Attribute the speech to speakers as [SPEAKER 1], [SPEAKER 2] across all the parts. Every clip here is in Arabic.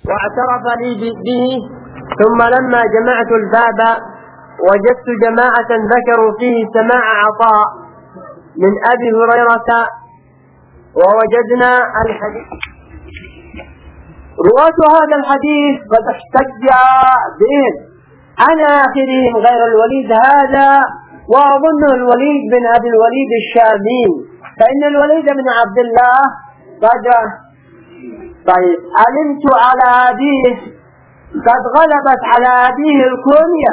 [SPEAKER 1] واعترف لي به. ثم لما جمعت الباب وجدت جماعة ذكروا فيه سماع عطاء من أبي هريرة، ووجدنا الحديث رواة هذا الحديث قد احتج بهم عن آخرهم غير الوليد هذا، وأظنه الوليد بن أبي الوليد الشامي، فإن الوليد بن عبد الله قد علمت على أبيه قد غلبت على أبيه الكنية،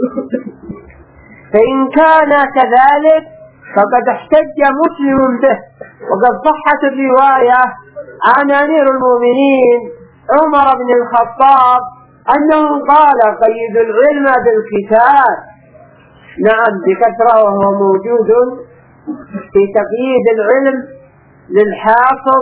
[SPEAKER 1] فإن كان كذلك فقد احتج مسلم به. وقد صحت الرواية عن أمير المؤمنين عمر بن الخطاب أنه قال: قيد العلم بالكتاب. نعم بكثرة، وهو موجود في تقييد العلم للحافظ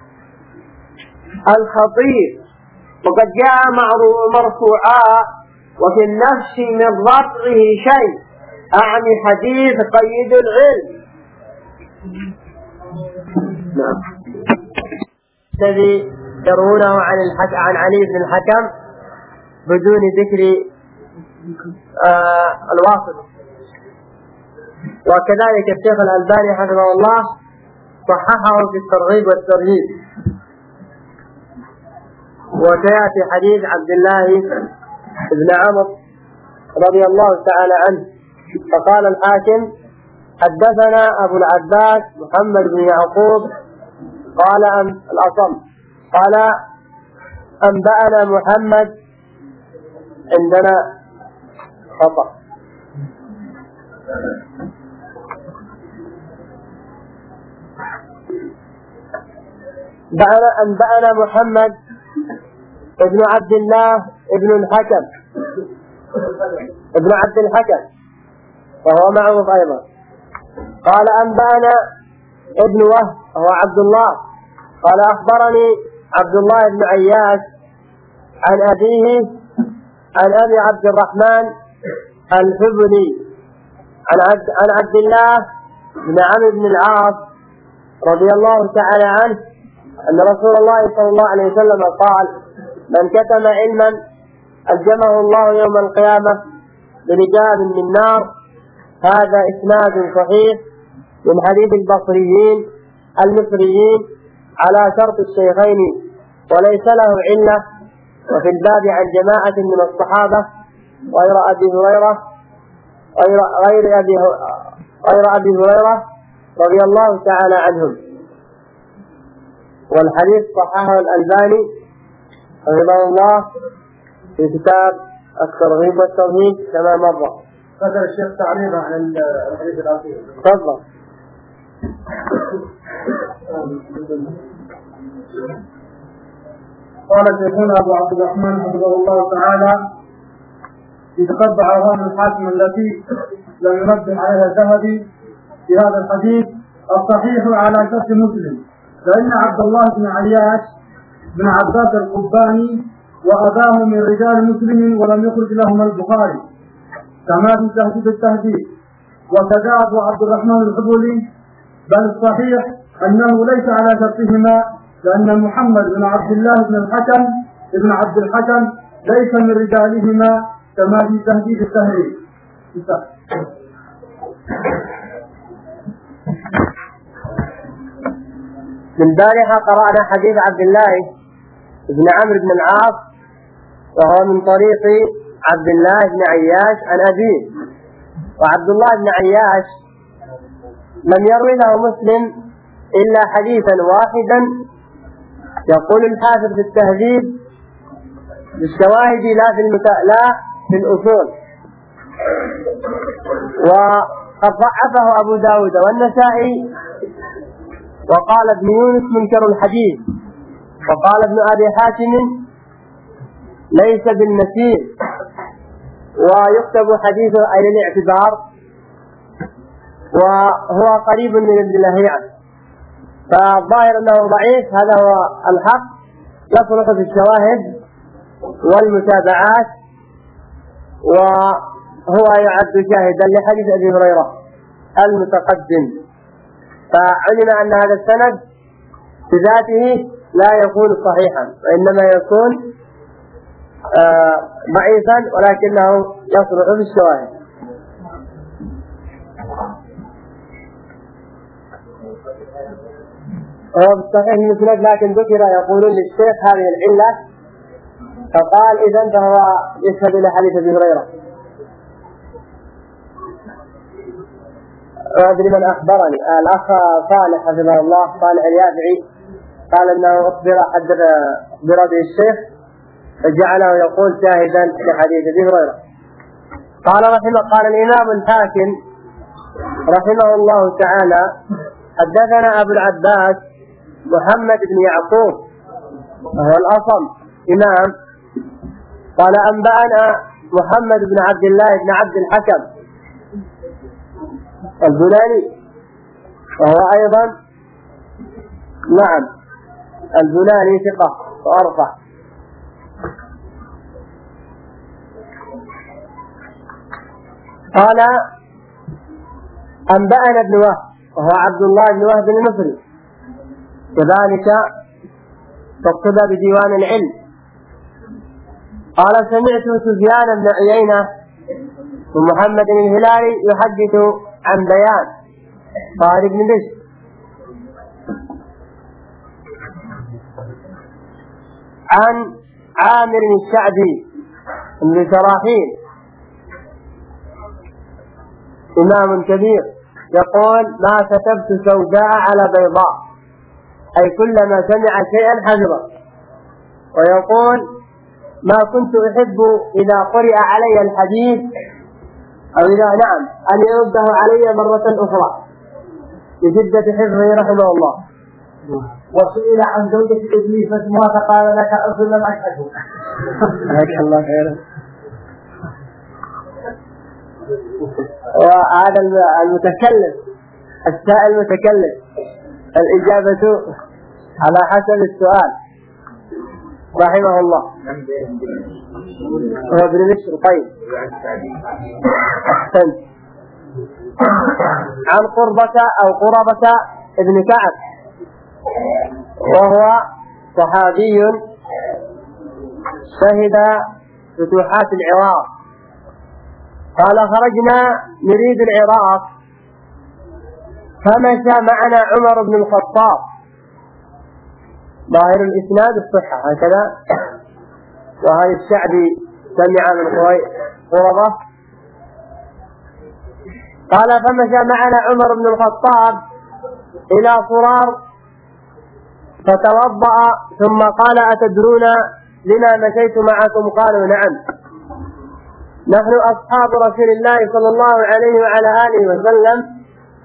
[SPEAKER 1] الخطيب، وقد جاء مرفوعا وفي النفس من رفعه شيء، أعني حديث قيد العلم. نعم. الذي يرونه عن علي بن الحكم بدون ذكر الواسط. وكذلك الشيخ الألباني حفظه الله صححه في الترغيب والترهيب. وسيأتي حديث عبد الله بن عمرو رضي الله تعالى عنه. فقال الحاكم: حدثنا أبو العباس محمد بن يعقوب قال الأصم قال أنبأنا محمد. عندنا خطأ، أنبأنا محمد ابن عبد الله ابن الحكم ابن عبد الحكم، وهو معروف أيضا. قال أنبأنا ابن وهب وهو عبد الله قال أخبرني عبد الله بن عياش عن أبيه عن أبي عبد الرحمن الحبلي عن عبد الله بن عمرو بن العاص رضي الله تعالى عنه أن رسول الله صلى الله عليه وسلم قال: من كتم علما ألجمه الله يوم القيامة برجال من نار. هذا إسناد صحيح من حديث البصريين المصريين على شرط الشيخين، وليس له علة. وفي الباب عن جماعة من الصحابة غير أبي هريرة رضي الله تعالى عنهم. والحديث صححه الألباني رحمه الله في كتاب الترغيب والترهيب كما مر.
[SPEAKER 2] هذا الشيخ تعليق عن الحديث الأخير.
[SPEAKER 1] تفضل.
[SPEAKER 2] قال شيخنا أبو عبد الرحمن حفظه الله تعالى: إذ قطع أوهام الحاكم التي لم ينبه عليها الذهبي في هذا الحديث الصحيح على شرط مسلم، فإن عبد الله بن عياش بن عباس القباني وأباه من رجال مسلم ولم يخرج لهما البخاري كما في تهذيب التهذيب. وكذا أبو عبد الرحمن الحبولي، بل الصحيح أنه ليس على شرطهما، لأن محمد بن عبد الله بن عبد الحكم ليس من رجالهما كما في تهذيب التهذيب.
[SPEAKER 1] من البارحة قرأنا حديث عبد الله بن عمرو بن العاص، وهو من طريق عبد الله بن عياش عن أبيه. وعبد الله بن عياش لم يروي له مسلم إلا حديثا واحدا، يقول الحافظ في التهذيب: بالشواهد لا في الأصول. وقد ضعفه أبو داود والنسائي، وقال ابن يونس منكر الحديث، وقال ابن أبي حاتم ليس بالنسير، ويكتب حديثه أي الاعتبار، وهو قريب من ابن لهيعة. فالظاهر أنه ضعيف، هذا هو الحق، يصلح في الشواهد والمتابعات، وهو يعد شاهدا لحديث أبي هريرة المتقدم. فعلم أن هذا السند بذاته لا يكون صحيحا، وإنما يكون ضعيفا ولكنه يصلح في الشواهد. هو بالصحيح المسند لكن ذكر يقولون للشيخ هذه العلة فقال إذن فهو يشهد إلى حديث أبي هريرة. أدري من أخبرني الأخ صالح حفظه الله صالح اليافعي قال أنه أخبر به الشيخ فجعله يقول شاهدا لحديث أبي هريرة. قال الإمام الحاكم رحمه الله تعالى حدثنا أبو العباس محمد بن يعقوب وهو الأصم إمام قال أنبأنا محمد بن عبد الله بن عبد الحكم البناني وهو أيضا نعم البناني ثقة وأرفع. قال أنبأنا ابن وهب وهو عبد الله بن وهب المصري كذلك فاكتب بديوان العلم. قال سمعت سفيان بن عيينة ومحمد الهلالي يحدث عن بيان قال ابن بشر عن عامر الشعبي بن شراحيل إمام كبير يقول ما كتبت سوداء على بيضاء أي كلما سمع شيئا حفظه. ويقول ما كنت أحب إذا قرئ علي الحديث أو إذا نعم أن يرده علي مرة أخرى لشدة حفظه رحمه الله. وسئل عن زوجة إبليس فاسمها فقال لك أصل لم أشهده. جزاك الله خيرا. وهذا المتكلم السائل المتكلم الإجابة على حسب السؤال رحمه الله. هو ابن بشر. طيب أحسنت. عن قربة ابن كعب وهو صحابي شهد فتوحات العراق. قال خرجنا نريد العراق فمشى معنا عمر بن الخطاب. ظاهر الإسناد الصحة هكذا. وهذا الشعبي سمع من قربة. قال فمشى معنا عمر بن الخطاب إلى صرار فتوضأ ثم قال أتدرون لما مشيت معكم؟ قالوا نعم نحن أصحاب رسول الله صلى الله عليه وعلى آله وسلم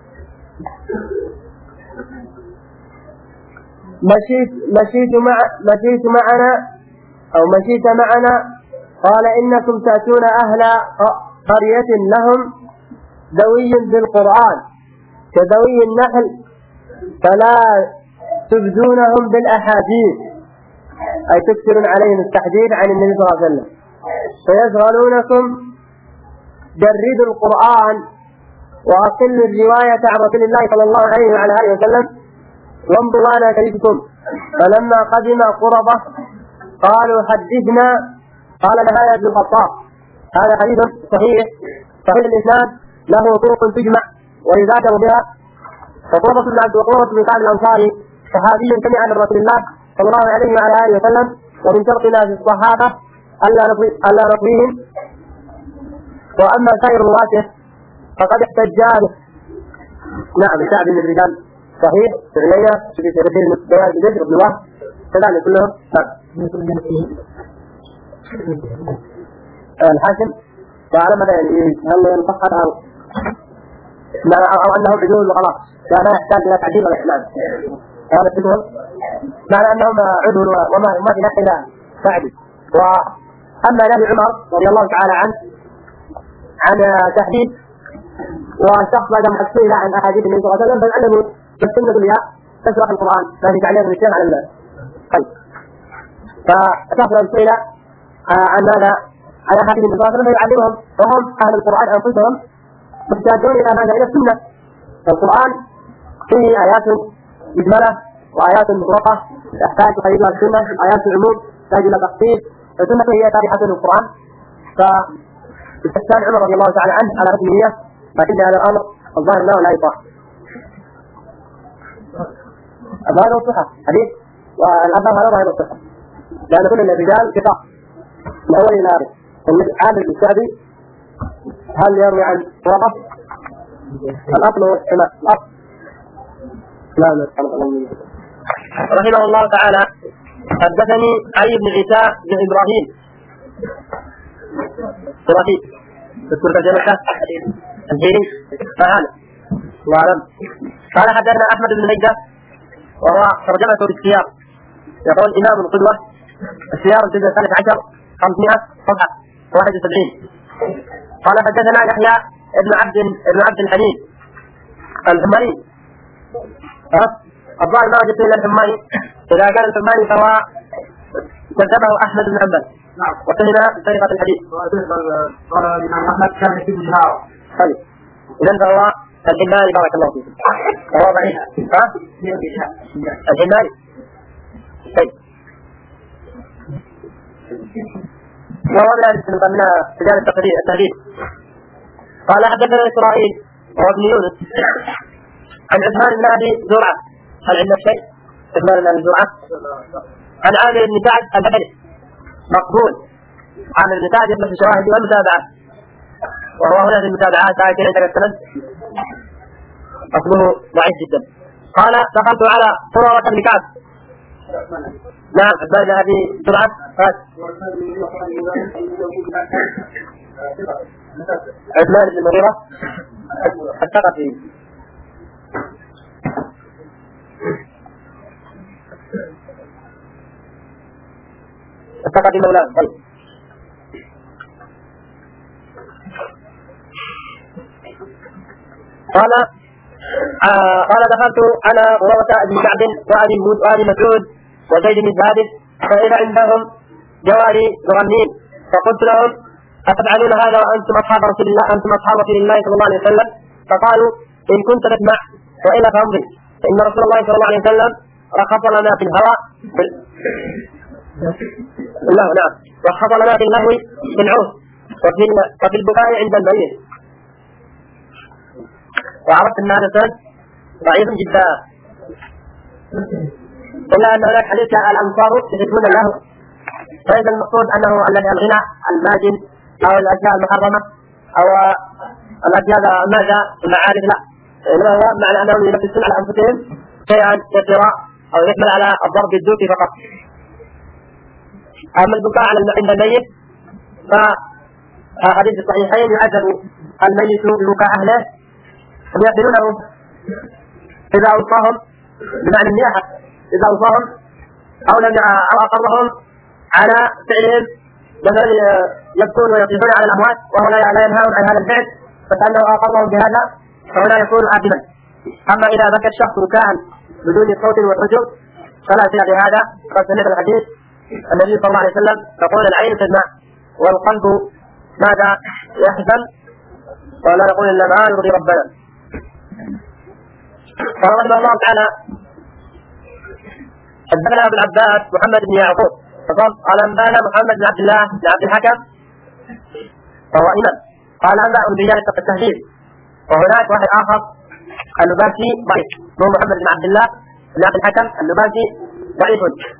[SPEAKER 1] مشيت معنا. قال إنكم تأتون أهل قرية لهم دوي بالقرآن كدوي النحل فلا تبدونهم بالأحاديث أي تكثرون عليهم التحديث عن النبي صلى الله عليه وسلم فيشغلونكم. جردوا القرآن وأقلوا الرواية عن رسول الله صلى الله عليه وعلى آله وسلم وامضوا على كلمتكم. فلما قدم قربة قالوا حدثنا. قال نهاية ابن الخطاب هذا حديث صحيح الإسناد له طرق تجمع ويذاكر بها. فقربة بن عبد وقربة بن كعب الأنصاري صحابي سمع عن رسول الله صلى الله عليه وعلى آله وسلم. ومن شرطنا في الصحابة ألا نطويهم. وأما سائر رواته فقد احتج نعم شعب من الرجال صحيح سعلية في سيرتين بيان بذكر ابن الله كذلك كلهم الحاكم. وعلى ماذا هل ينفقد أو أنهم عدول وخلاص لا يحتاج إلى تعديل ولا إحلال. هذا كلهم معنى أنهم عدول وما في نحن تعديل. وأما نبي عمر رضي الله تعالى عنه عن تحديد وشخص بعد ما حكي عن أحاديث النبي صلى الله عليه وسلم فلعله السنة بها تشرح القرآن فهي تعليق الشيخ على القلب. فشخص الأمثلة عن هذا على أحاديث النبي صلى الله عليه وسلم فيعلمهم وهم أهل القرآن أنفسهم محتاجون إلى هذا إلى السنة. فالقرآن فيه آيات مجملة وآيات مطلقة تحتاج قريبا السنة. آيات العموم تحتاج إلى تخصيص السنة هي تابعة للقرآن، فاستفتان عمر رضي الله تعالى عنه على رسم النية، لكن هذا الأمر الظاهر له لا يطاع. هذا الصحة حديث، والأثر هذا ظاهر الصحة، لأن كل الرجال ثقة من أول إلى آخر. عامر بن الشعبي هل يروي عن وقف؟ الأصل هو السماء، الأصل لا رحمه الله تعالى. حدثني علي بن عيسى بن إبراهيم ثلاثي تذكر ترجمته الجيري فهذا الله أعلم. قال حدثنا أحمد بن نجدة وهو ترجمته بالسياق، يقول إمام القدوة، السياق الجزء 13 500 صفحة 71. قال حدثنا يحيى ابن عبد الحليم الحماني. الظاهر ما وجدت إلا الحماني، إذا كان الحماني فهو كذبه أحمد بن حنبل واتهم بطريقة الحديث.
[SPEAKER 2] قال الإمام أحمد كان يكتب النهار.
[SPEAKER 1] إذن فهو الحماني بارك الله فيه، وهو ضعيف. الحماني طيب، وهو من رجال التقريب. قال حدثنا إسرائيل وهو ابن يونس عن عثمان بن أبي زرعة، هل عندك شيء؟ عثمان بن أبي زرعة عن عامر بن سعد البدري مقبول. عامر بن سعد يبلغ الشواهد والمتابعة، وهو هنا في المتابعات لكن عندك السند أصله ضعيف جدا. قال دخلت على قرة بن كعب. نعم عثمان بن أبي زرعة عثمان بن المغيرة الثقفي. الثقفي مولاه. قال دخلت على قرة بن كعب وأبي مسعود وزيد بن ثابت، فإذا عندهم جواري مغنين، فقلت لهم أتفعلون هذا وأنتم أصحاب رسول الله صلى الله عليه وسلم؟ فقالوا إن كنت تسمع وإلا فامضي، فإن رسول الله صلى الله عليه وسلم رخص لنا في الهواء رخص لنا في اللهو بالعود وفي البكاء عند الميت. وعرفت أن هذا السند ضعيف جدا، إلا أن هناك حديث الأنصار يحبون اللهو، فإذا المقصود أنه الذي الغنى الماجن أو الأشياء المحرمة أو الأشياء الماجة المعارف، لا، إنما هو معنى أنهم يلبسون على أنفسهم شيئا يسيرا أو يحمل على الضرب بالدوك فقط. أما البكاء عند الميت فحديث الصحيحين يعذب الميت ببكاء أهله ويقتلونه إذا أوصاهم، بمعنى النياحة، إذا أوصاهم أو أقرهم على فعلهم، مثلا يبكون ويطيحون على الأموات وهو لا ينهون عن هذا الفعل، فكأنه أقرهم بهذا فهو لا يكون آثما. أما إذا بكى الشخص بكاء بدون صوت وحجب فلا شيء بهذا. قد سمعت الحديث النبي صلى الله عليه وسلم تقول العين تدمع والقلب ماذا يحزن، ولا نقول إلا ما يرضي ربنا. قال رحمه الله تعالى حدثنا ابو العباس محمد بن يعقوب قال انبانا محمد بن عبد الله بن عبد الحكم وهو امام. قال انبانا بن التهذيب، وهناك واحد اخر النباسي ضعيف، هو محمد بن عبد الله بن عبد الحكم النباسي ضعيف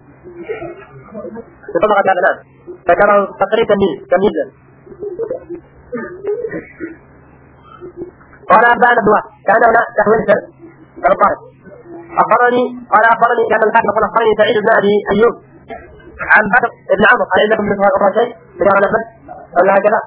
[SPEAKER 1] في طبقة الأبناء، ذكره تقريبا تمييزا. قال أنبانا ابن وهب كان هنا تحويل السند أخبرني كان الحاكم يقول أخبرني سعيد بن أبي أيوب عن بدر بن عمرو. هل عندكم مثل هذا شيء؟ ولا هكذا؟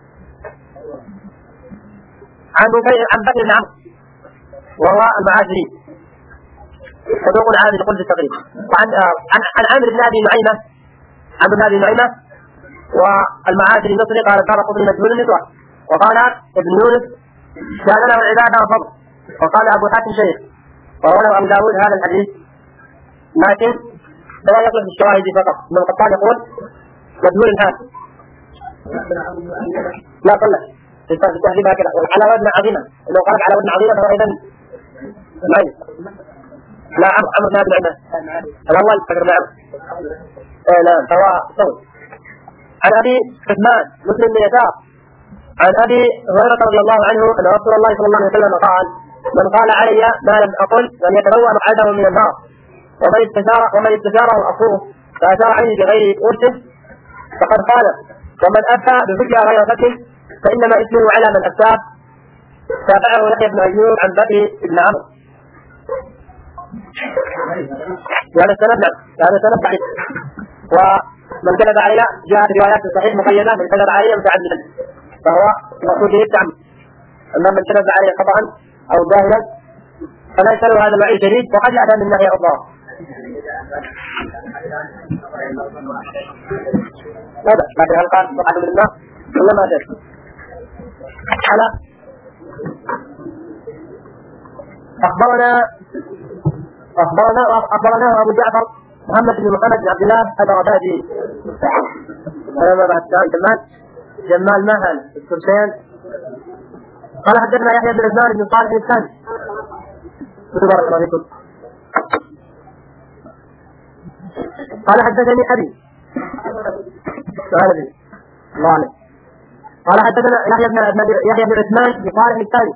[SPEAKER 1] عن بدر بن عمرو وهو المعاشري صدوق عامل قلت التقريب. وعن عامر بن أبي نعيمة، عامر بن أبي نعيمة والمعاشري المصري قال صار قبل مجهول النسوة. وقال ابن يونس كان له العبادة وفضل. وقال أبو حاتم شيخ ورواه أبو داود هذا الحديث، لكن لا يطلق الشواهد فقط. ابن القطان يقول مجهول الحال لا طلع في التهذيب هكذا على وزن عظيمة. لو قالت على وزن عظيمة فهو إذن معين. لا عمرو بن عبد العزة الأول فكر معه لا فهو صوت عن أبي عثمان مسلم بن يسار عن أبي هريرة رضي الله عنه أن رسول الله صلى الله عليه وسلم قال: من قال علي ما لم أقل فليتبوأ مقعده من النار، ومن استشاره أخوه فأشار عليه بغير أرسل فقد قال. ومن أفتى بفتيا غير فتح فإنما اسمه على من أفتاه. تابعه يحيى بن أيوب عن بكر بن عمرو. هذا السند ضعيف. ومن كذب علينا جاءت روايات صحيح مقيدة من كذب علينا متعددا فهو مقصود به التعمد. أما من كذب عليه خطأ أو جاهلا فلا يسأل هذا الوعيد شديد وقد يأتى من ناحية أخرى. لكن هل قال مقعد من النار ولا ما أدري؟ أخبرنا أبو جعفر محمد بن محمد بن عبد الله البغدادي جمال مهل الكرسين قال حدثنا يحيى بن عثمان بن صالح الثاني بارك الله فيكم. قال حدثني أبي قال حدثنا يحيى بن عثمان بن صالح الثاني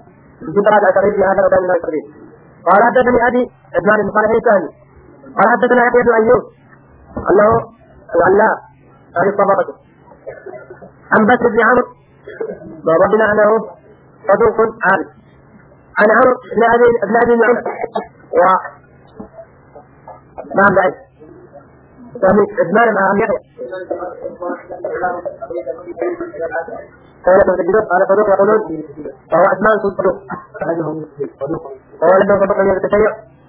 [SPEAKER 1] قال حدثني أبي عثمان بن صالح الثاني قال حدثنا يحيى بن أيوب أنه العلاء هذه الطبقة عن بكر بن عمرو وربنا أنه صدوق عابد عن عمرو بن أبي نعيم وما بعد عثمان مع أم يحيى قال صدوق يقولون فهو عثمان صدوق وهو لم يصدق من التشيع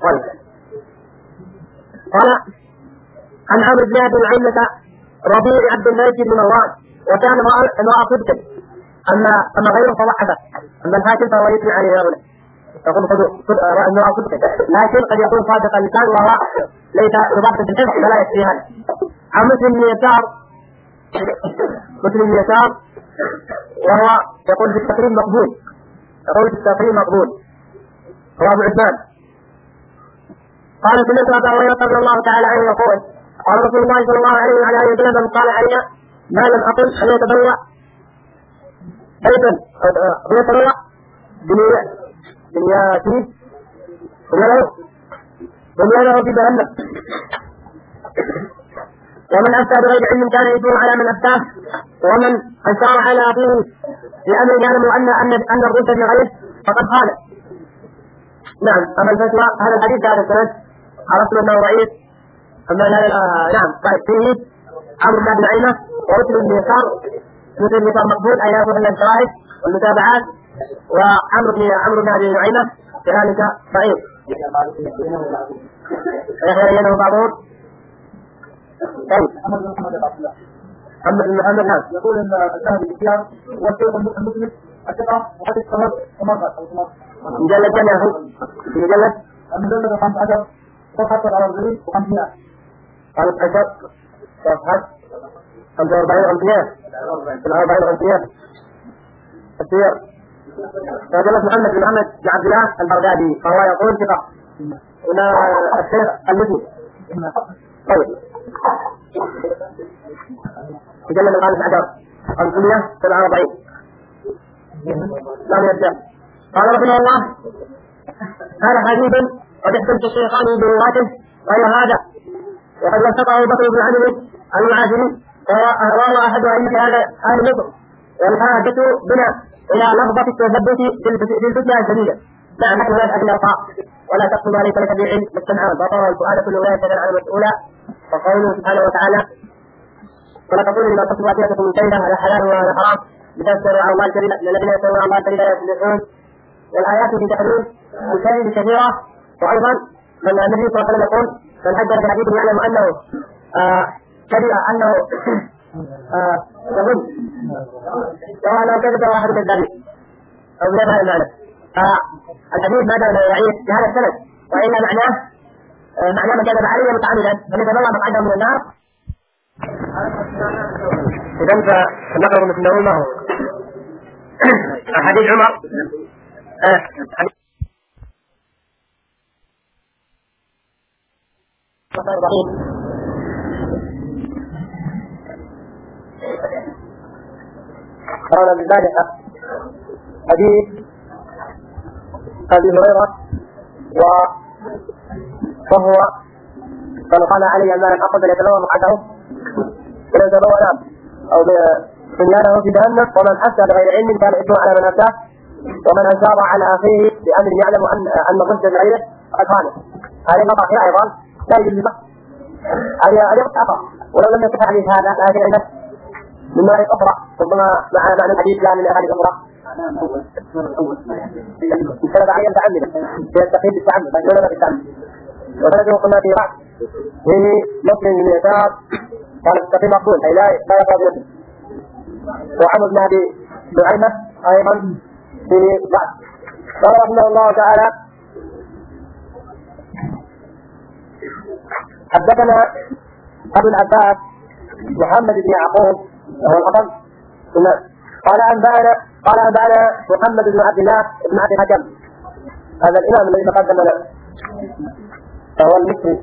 [SPEAKER 1] قال عن عمرو بن أبي نعيمة ربيع عبد الملك بن مروان وكان امرأة صدق أما غيره فضحكه. أما الحاكم فهو يثني عليه هؤلاء يقول امرأة صدق لكن قد يكون صادق اللسان وهو ليس بضبط الحفظ فلا يكفي هذا. عن مسلم بن يسار وهو يقول في التقريب مقبول هو أبو عثمان قال سمعت أبا هريرة رضي الله تعالى عنه يقول قال رسول الله صلى الله عليه وعلى آله وسلم من قال علينا ما لم أقل أن يتبوأ بنيانه في جهنم. ومن أفتى بغير علم كان يدور على من أفتاه. ومن أشار على أخيه لأمر يعلم أن الرشد من غيره فقد قال. نعم. أما الفتوى هذا الحديث هذا السند عرفنا أنه ضعيف. أما نعم فيه عمرو بن نعيمة ومسلم بن يسار مقبول أي يأخذ من الشواهد والمتابعات. وعمرو بن أبي نعيمة كذلك ضعيف يحيى بعضهم. طيب محمد بن محمد نعم
[SPEAKER 2] يقول ان الذهبي بالخيار والشيخ المسلم الثقه وحديث الصمد ومرقد
[SPEAKER 1] مجلد كم يا اخي؟
[SPEAKER 2] المجلد 15 صفحه 44 و500
[SPEAKER 1] 15 صفحه 45 السير. فجلس محمد بن عبد الله البغدادي فهو يقول ثقه. هنا الشيخ المسلم. طيب مجلد 15 547 لم يبدأ. قال رحمه الله هذا حديث قد احتج الشيخان برواته غير هذا وقد وثقه بكر بن عمرو المعافري وهو احد ائمه هذا اهل مصر. والحاجه بنا الى لفظه التثبت في الفتنه الشديده. نعم نحن لا نأتي الارقاء ولا تقصد ما ليس لك بعلم بالسمع والبصر والفؤاد كل اولئك كان عنه مسؤولا. وقوله سبحانه وتعالى ولا تقولوا لما تصف ألسنتكم من كيدا على حلال وعلى حرام لتفتروا على الله الكذب الذين يفترون على الله الكذب لا يفلحون. والآيات في تحريم الكذب كثيرة. وأيضا من النبي صلى الله عليه وسلم يقول من حدث بحديث يعلم أنه كذب أنه يظن سواء لو كذب واحد من ذلك أو لا هذا المعنى. الحديث ما دام يعيش بهذا السند وإلا معناه من كذب عليه متعمدا فليتبوأ مقعده من النار. إذن فنقرأ مثله ما هو حديث عمر قرأنا بالبارحة حديث أبي هريرة وهو قال علي أن من أخذ يتلوى مقعده ويتلوى نام أو بنيانه في جهنم، ومن أفتى بغير علم كان إثمه على من أفتاه، ومن أشار على أخيه بأمر يعلم أن الرشد بغيره فقد خانه. هذه قطع فيها أيضا لا يجوز له، هذه قطع ولو لم يكن حديث هذا لكن أيضا من نوع أخرى ربما مع معنى الحديث لا من أحاديث أخرى بسبب عين تعمد في التقييد بالتعمد ولا بالتعمد. وثلاثة قلنا في رأس به مسلم من يسار قال التقييد مقبول أي لا يقرأ بنفسه. وعمد بن أبي نعيمة أيضا في بعض. قال رحمه الله تعالى حدثنا أبو العباس محمد بن يعقوب وهو الأصل قال أنبأنا محمد بن عبد الله بن عبد الحكم، هذا الإمام الذي تقدم له فهو المصري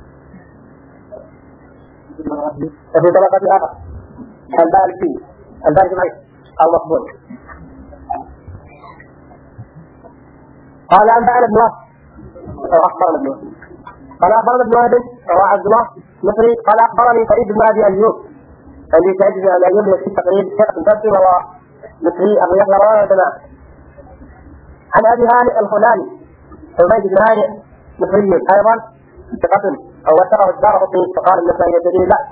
[SPEAKER 1] وفي طبقة آخر الباركي معي أو مقبول. قال أنبأنا ابن وهب أخبرنا ابن وهب قال أخبرنا ابن وهب وهو عبد الله مصري قال أخبرني سعيد بن أبي أيوب عندي سعيد بن أبي أيوب في تقريب شيخ البصري وهو مصري أبو يحيى رواه الجماعة عن أبي هانئ الخلالي حميد بن هانئ مصري أيضا ثقة أو وثقه الدارقطني فقال النسائي يدري لا.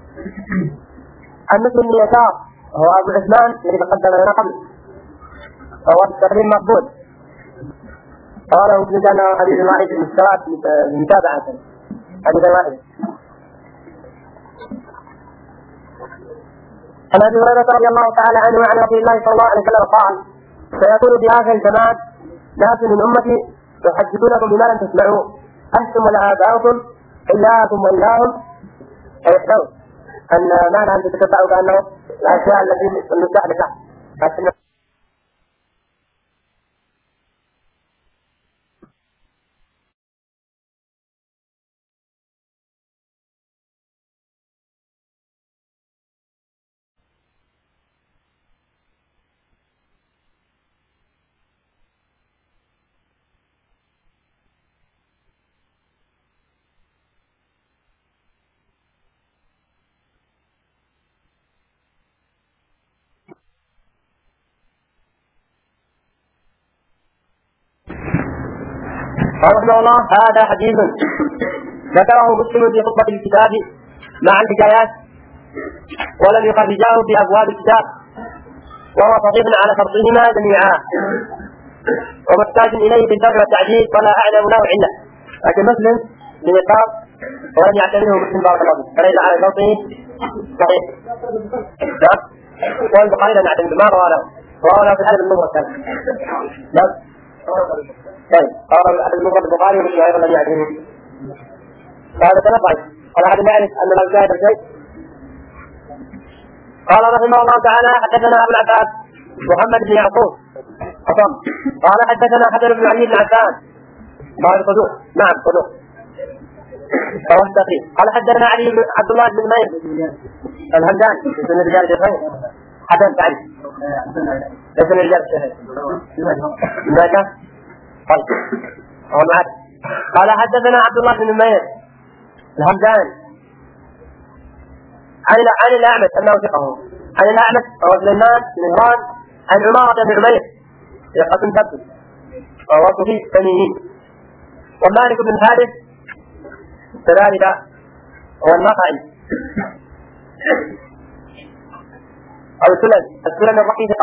[SPEAKER 1] عن مسلم بن يسار هو أبو عثمان الذي تقدم لنا قبل وهو التقريب مقبول قاله ابن جنة حديث واحد من الصلاة متابعة حديث واحد. عن ابي هريره رضي الله تعالى عنه وعن رسول الله صلى الله عليه وسلم قال سيكون في اخر الزمان ناس من امتي يحدثونكم بما لم تسمعوا انتم ولا اباؤكم اياكم واياهم فيحذروا ان معنى ان تتبعوا بانه الاشياء التي المستحدثه. قال رحمه الله هذا حديث ذكره مسلم في خطبة الكتاب مع الحكايات ولم يخرجاه في أبواب الكتاب وهو صحيح على شرطهما جميعا ومحتاج إليه في الجر والتعديل ولا أعلم له علة، لكن مسلم بنقاط ولم يعتبره مسلم بارك الله فيه فليس على شرطه صحيح. والبخاري لم يعتمد ما رواه له في الأدب المفرد بس. طيب قال المفرد البخاري ومسلم أيضا لم يعتمد هذا تنبع. قال هذا نعرف أن لا يشاهد شيء. قال رحمه الله تعالى حدثنا أبو العباس محمد بن يعقوب قال حدثنا حسن بن علي بن عفان قال صدوق نعم صدوق قال حدثنا علي بن عبد الله بن مير الهمدان من رجال الشيخين حسن سعيد من رجال الشيخين ماذا قال حدثنا عبد الله بن مير الهمدان عن الأعمش أنه ثقه عن الأعمش وهو سليمان بن مهران عن عمارة بن عمير ثقة ثبت وهو صفي التميمي. ومالك بن الحارث كذلك هو النخعي أو السلم الرقي ثقة.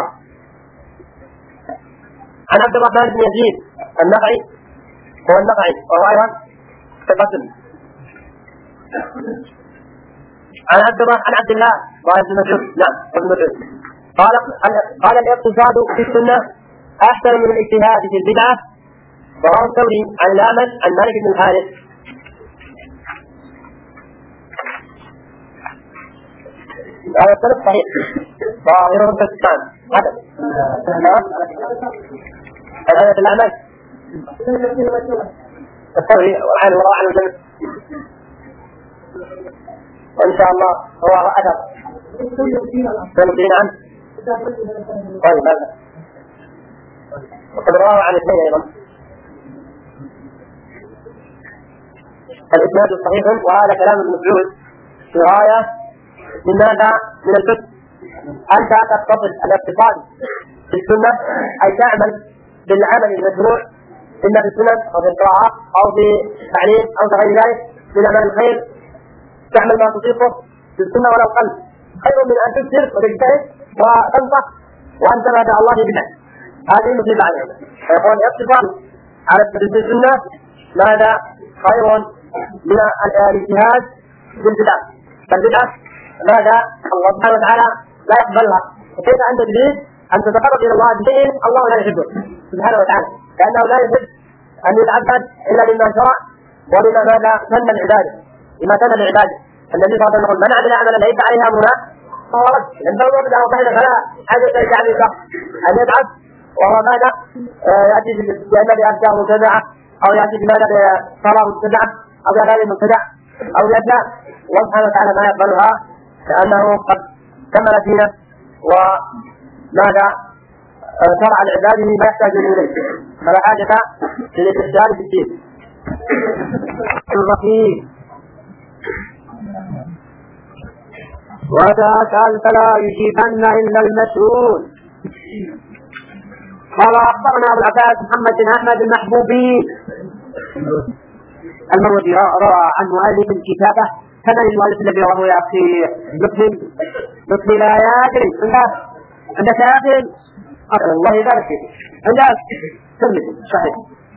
[SPEAKER 1] عن عبد الرحمن بن يزيد النخعي هو النخعي وهو أيضا ثقة. عن عبد الله قال ابن مسعود نعم ابن مسعود قال الاقتصاد في السنة أحسن من الاجتهاد في البدعة. وروى الثوري عن الأعمش عن مالك بن الحارث. هذا السند صحيح ظاهره التسكان هذا الأعمش الثوري وعن وراء عن الجنة وإن شاء الله هو أثر سنبين عنه طيب هذا وقد رواه عن اثنين أيضا. الإسناد صحيح، وهذا كلام ابن مسعود في غاية من ماذا؟ من الفقه. أنت تقتصد الاقتصاد في السنة أي تعمل بالعمل المشروع إما في السنة أو في القراءة أو في التعليم أو غير ذلك من أعمال الخير، تعمل ما تطيقه في السنة ولو قل، خير من أن تكثر وتجتهد وتنصح وأنت ما شاء الله بدعة. هذه مصيبة علينا. فيقول الاقتصاد على السنة ماذا؟ خير من الاجتهاد في البدع. فالبدعة ماذا؟ الله سبحانه وتعالى لا يقبلها. وكيف أنت تريد أن تتقرب إلى الله بشيء الله لا يحبه سبحانه وتعالى، لأنه لا يحب أن يتعبد إلا بما شرع وبما ماذا سن العبادة، بما سن العبادة. النبي صلى الله عليه وسلم من عمل عملا ليس عليه أمرنا فهو رد. لأنه يبدأ وقيل فلا حاجة يعني أن يتعب وهو ماذا يأتي بأن أفكار مبتدعة أو يأتي بماذا بصلاة مبتدعة أو بأغاني مبتدعة أو بأشياء الله سبحانه وتعالى ما يقبلها، لأنه قد كمل دينه وماذا شرع لعباده ما يحتاجون إليه، فلا حاجة للاستشهاد في الدين. الرقيب وتسأل فلا يجيبن إلا المسؤول. قال أخبرنا أبو العباس محمد بن أحمد المحبوبي المروزي روى عن مؤلف الكتابة كما المؤلف الذي رواه يا أخي لطفي لا يدري عندك يا أخي الله يبارك فيك عندك كمل صحيح.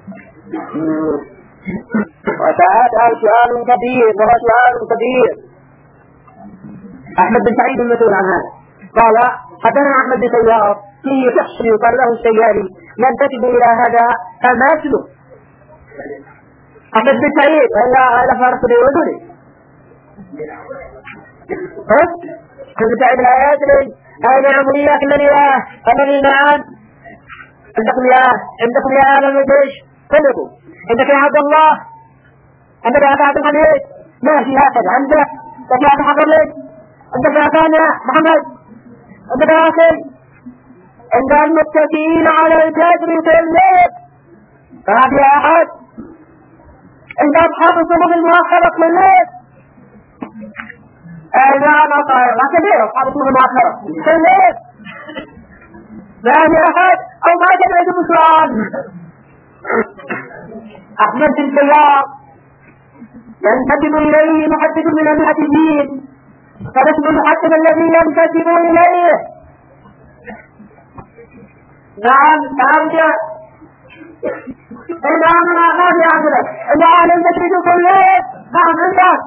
[SPEAKER 1] وسأل سؤال كبير وهو سؤال كبير. أحمد بن سعيد المسؤول عن هذا قال حدثنا أحمد بن سيار في شخص يقال له السياري ينتسب إلى هذا فماثله أحمد بن سعيد ولا فارس لوجوده أحمد بن سعيد لا يدري أين عمري لكن أنني نعم عندكم يا أهل الجيش كلكم عندك يا عبد الله عندك يا عبد الحميد ماشي هكذا عندك يا أبو حفر ليش عندك يا ثانية محمد عندك يا أخي عند المتكئين على الكتف في الليل فهذا يا أحد عند أصحاب الصفوف المؤخرة في الليل لا كبير أصحاب الصفوف المؤخرة في الليل فهذا يا أحد أو ما تبعد بسرعان. أحمد بن سيار ينتسب إليه محدث من المحدثين فاسم المحدث الذي ينتسب إليه نعم إمامنا غادي عبدالك إذا أعلم تجد كله نعم عندك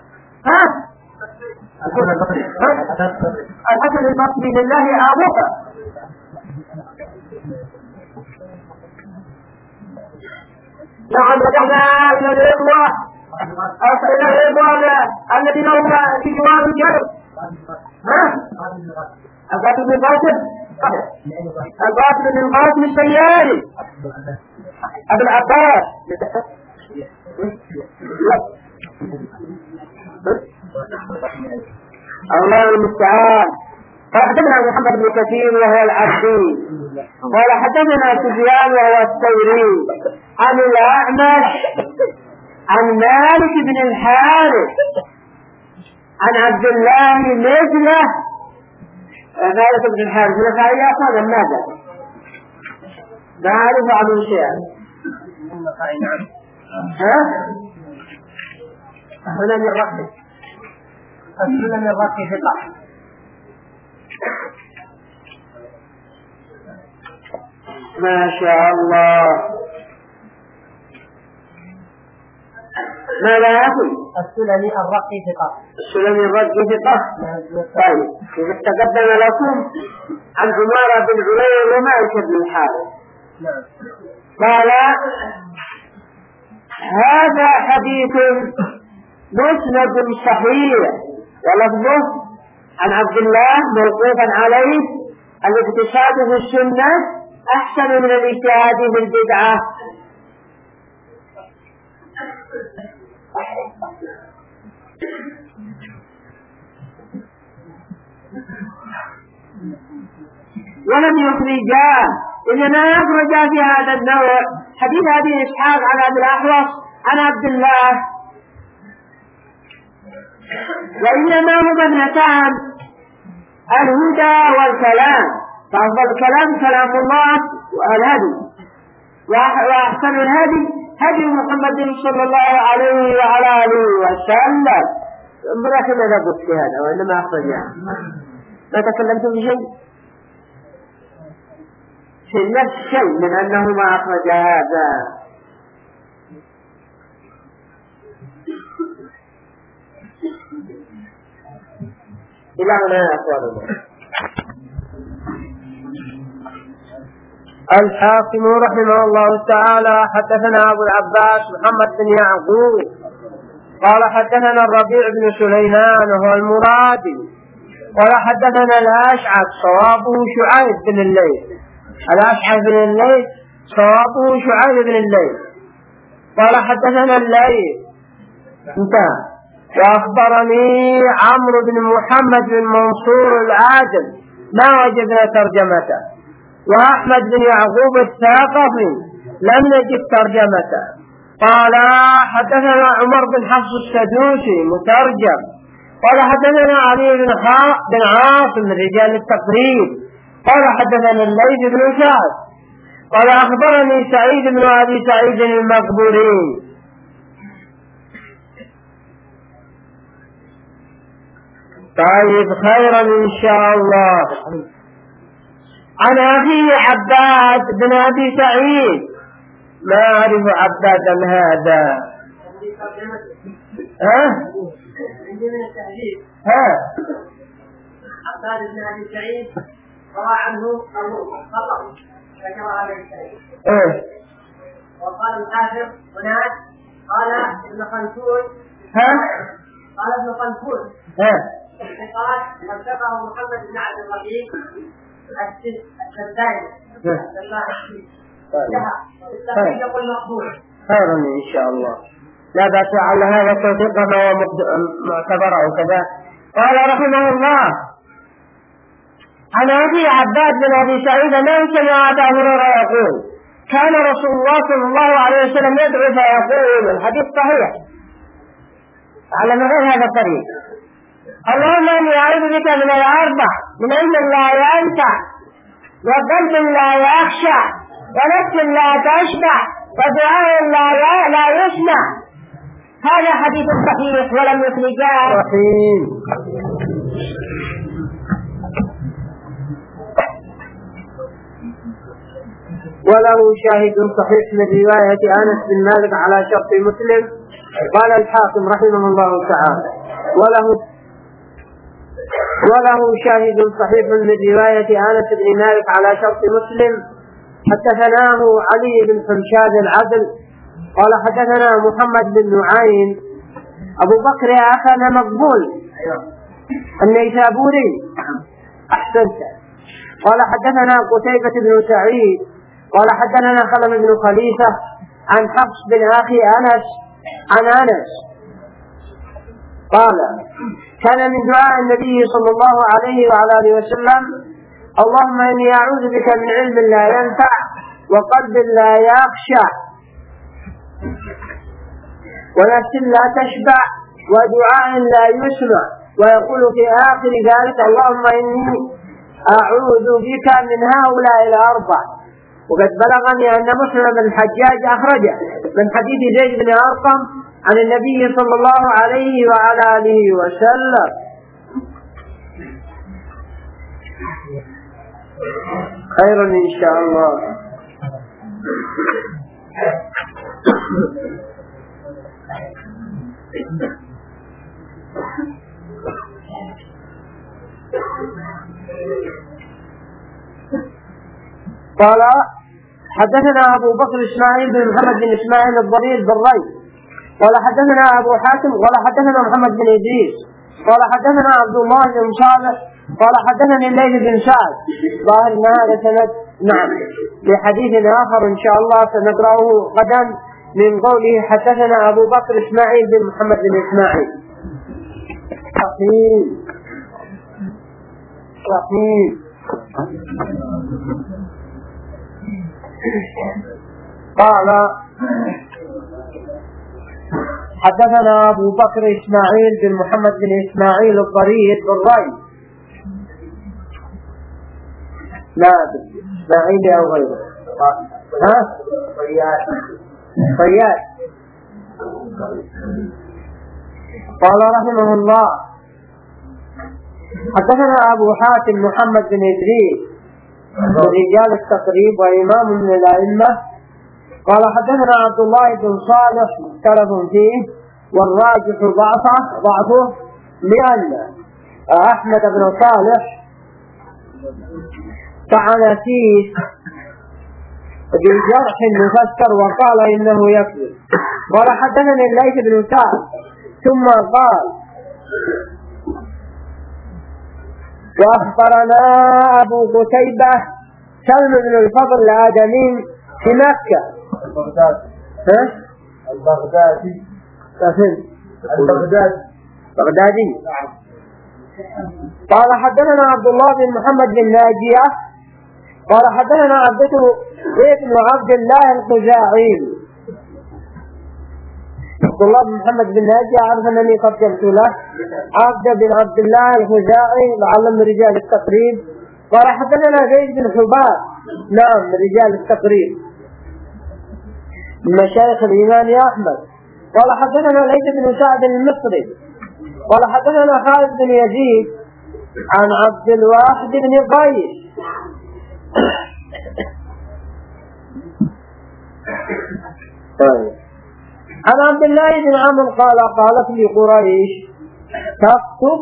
[SPEAKER 1] الحسن البصري لله أبوك نعم رجعنا إلى الإخوة الذين هم في جوار الجبل القاسم بن قاسم القاسم بن قاسم السياري أبو العباس الله المستعان. فحدثنا محمد بن كثير وهو العبدي قال حدثنا سفيان وهو الثوري عن الأعمش عن مالك بن الحارث عن عبد الله مثله مالك بن الحارث من الخارجات هذا ماذا ما أعرف عنه شيئا هنا من ربي أسئلة من ربي ثقة ما شاء الله. ماذا يقول السلمي الرقي ثقة السلمي الرقي ثقة. طيب إذا تقدم لكم عن عمارة بن علي ومالك بن الحارث قال هذا حديث مسند صحيح ولفظه عن عبد الله موقوفا عليه الاقتصاد في السنة أحسن من الاجتهاد في البدعة. ولم يخرجاه، إنما أخرجا في هذا النوع حديث أبي إسحاق عن أبي الأحوص عن عبد الله، وإنما هما اثنتان: الهدى والكلام، فأفضل الكلام كلام الله والهدي، وأحسن الهدي هدي محمد صلى الله عليه وعلى آله وسلم. ولكن ماذا قلت في هذا؟ وإنما أخرجها، ما تكلمت بشيء في نفس الشيء من أنه ما أخرج هذا. إلى هنا أقوالنا. الحاكم رحمه الله تعالى حدثنا أبو العباس محمد بن يعقوب قال حدثنا الربيع بن سليمان وهو المرادي قال حدثنا الأشعث صوابه شعيب بن الليث، الأشعث بن الليث صوابه شعيب بن الليث قال حدثنا الليث انتهى. وأخبرني عمرو بن محمد بن منصور العادل ما وجدنا ترجمته، وأحمد بن يعقوب الثاقفي لم نجد ترجمته. قال حدثنا عمر بن حفص السدوسي مترجم قال حدثنا علي بن عاصم من رجال التقريب قال حدثنا الليث بن سعد قال أخبرني سعيد بن أبي سعيد المقبوري طيب خيرا إن شاء الله. عن أبي عباد بن أبي سعيد، ما أعرف عبادا هذا.
[SPEAKER 3] عباد بن أبي سعيد روى عنه خطأ ذكر هذا الشيء. وقال الحافظ هناك قال ابن خلفون قال ابن خلفون قال وثقه محمد بن عبد الرحيم السداني يقول مقبول.
[SPEAKER 1] خيرا إن شاء الله، لا بأس على هذا توثيق ما هو معتبر أو كذا. قال رحمه الله عن أبي عباد بن أبي سعيد ما سمع أبا هريرة يقول كان رسول الله صلى الله عليه وسلم يدعو فيقول، الحديث صحيح على غير هذا الطريق: اللهم إني أعوذ بك من الأربع، من علم لا ينفع، وقلب لا يخشع، ونفس لا تشبع، ودعاء لا يسمع. هذا حديث صحيح ولم يخرجاه. وله شاهد صحيح من رواية أنس بن مالك على شرط مسلم. قال الحاكم رحمه الله تعالى: وله شاهد صحيح من رواية أنس بن مالك على شرط مسلم. حدثناه علي بن حمشاد العدل قال حدثنا محمد بن نعيم أبو بكر أخانا مقبول النيسابوري أحسنت. قال حدثنا قتيبة بن سعيد قال حدثنا خلف بن خليفة عن حفص بن أخي أنس عن أنس قال: كان من دعاء النبي صلى الله عليه وعلى آله وسلم: اللهم إني أعوذ بك من علم لا ينفع، وقلب لا يخشع، ونفس لا تشبع، ودعاء لا يسمع. ويقول في آخر ذلك: اللهم إني أعوذ بك من هؤلاء الأربع. وقد بلغني أن مسلم بن الحجاج أخرجه من حديث زيد بن أرقم عن النبي صلى الله عليه وعلى آله وسلم. خير إن شاء الله. قال حدثنا أبو بكر إسماعيل بن محمد بن إسماعيل الضرير بالري قال حدثنا أبو حاتم قال حدثنا محمد بن إدريس قال حدثنا عبد الله بن صالح قال حدثني الليث بن سعد. ظاهر أن هذا سند نعم لحديث آخر إن شاء الله سنقرأه غدا من قوله حدثنا أبو بكر إسماعيل بن محمد بن إسماعيل. رحيم قال حدثنا أبو بكر إسماعيل بن محمد بن إسماعيل الضرير بالري، لا إسماعيل أو غيره، صياد. قال رحمه الله حدثنا أبو حاتم محمد بن إدريس رجال التقريب وإمام من الأئمة. قال حدثنا عبد الله بن صالح مختلف فيه والراجح ضعفه لأن أحمد بن صالح طعن فيه بجرح مفسر وقال إنه يكذب. قال حدثنا الليث بن سعد ثم قال وأخبرنا أبو قتيبة سلم بن الفضل الآدمي في مكة البغدادي. قال حدثنا عبد الله بن محمد بن ناجية قال حدثنا عبدته ابن عبد الله الخزاعي. عبد الله بن محمد بن ناجية أعرف أنني قد جبت له عبد بن عبد الله الخزاعي لعل من رجال التقريب. قال حدثنا زيد بن حباب نعم من رجال التقريب من مشايخ الإمام أحمد. قال حدثنا ليث بن سعد المصري قال حدثنا خالد بن يزيد عن عبد الواحد بن قيس عن عبد الله بن عمرو قال قالت لي قريش تكتب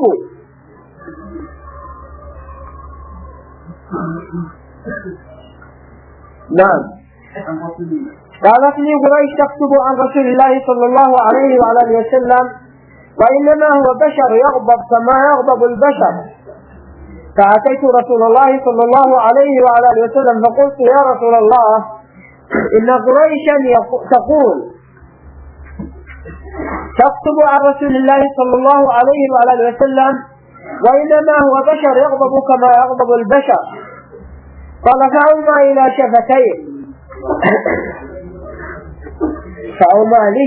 [SPEAKER 1] نعم قالت لي قريش تكتب عن رسول الله صلى الله عليه وعلى اله وسلم وإنما هو بشر يغضب كما يغضب البشر. فأتيت رسول الله صلى الله عليه وعلى اله وسلم فقلت يا رسول الله إن قريشا تقول تكتب عن رسول الله صلى الله عليه وعلى اله وسلم وإنما هو بشر يغضب كما يغضب البشر. قال فأومى إلى شفتيه فأومى لي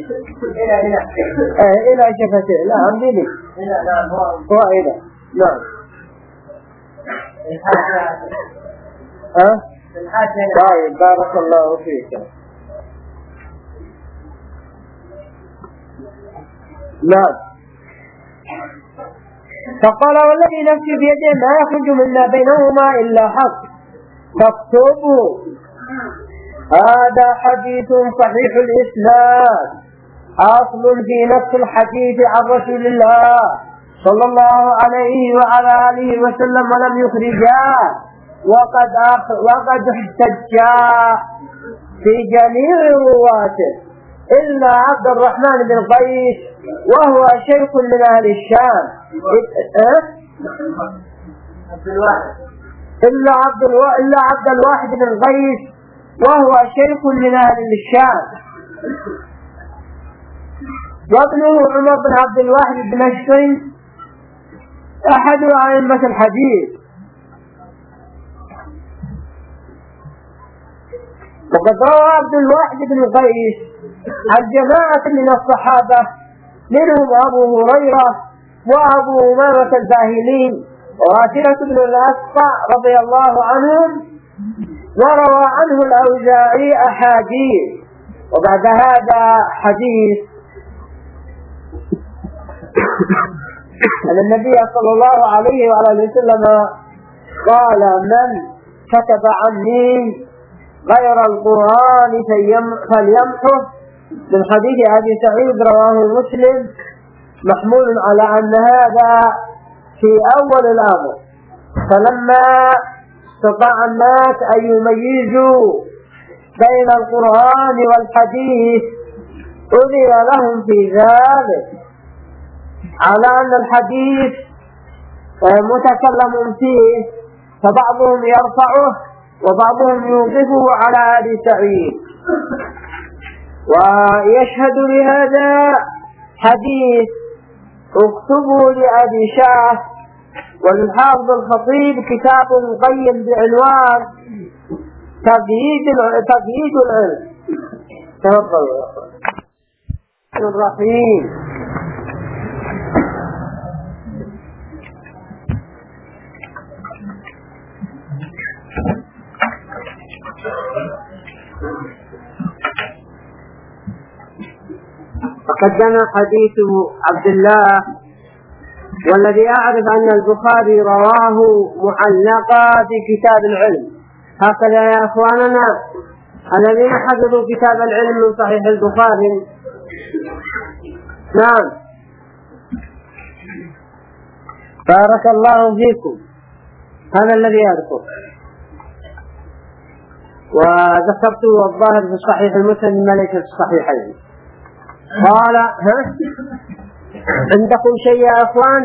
[SPEAKER 1] إلى شفتيه لا عمدي لي هو إلى نعم طيب بارك الله فيك. نعم فقال والذي نفسي بيده ما يخرج منا بينهما إلا حق فاكتبوا. هذا حديث صحيح الإسناد أصل في نفس الحديث عن رسول الله صلى الله عليه وعلى آله وسلم ولم يخرجاه وقد احتجا في جميع رواته إلا عبد الرحمن بن قيس وهو شيخ من أهل الشام إلا عبد الواحد بن قيس وهو شيخ من أهل الشام وابنه عمر بن عبد الواحد بن الشيخ أحد أئمة الحديث. وقد روى عبد الواحد بن قيس عن جماعة من الصحابة منهم أبو هريرة وأبو أمامة الباهلي وواثرة بن الأسقع رضي الله عنهم وروى عنه الأوزاعي أحاديث. وبعد هذا حديث أن النبي صلى الله عليه وعلى اله وسلم قال من كتب عني غير القرآن فليمحه من حديث أبي سعيد رواه مسلم محمول على أن هذا في أول الأمر. فلما استطاع الناس أن يميزوا بين القرآن والحديث أذن لهم في ذلك على أن الحديث متكلم فيه فبعضهم يرفعه وبعضهم يوقفه على أبي سعيد. ويشهد لهذا حديث اكتبوا لأبي شاه وللحافظ الخطيب كتاب قيم بعنوان تقييد العلم. تفضلوا. الرحيم. تقدم حديث عبد الله، والذي أعرف أن البخاري رواه معلقا في كتاب العلم. هكذا يا أخواننا الذين حفظوا كتاب العلم من صحيح البخاري. نعم، بارك الله فيكم. هذا الذي أذكر، وذكرت الظاهر في الصحيح المسلم ما ليس في الصحيحين. قال عندكم شيء يا أخوان؟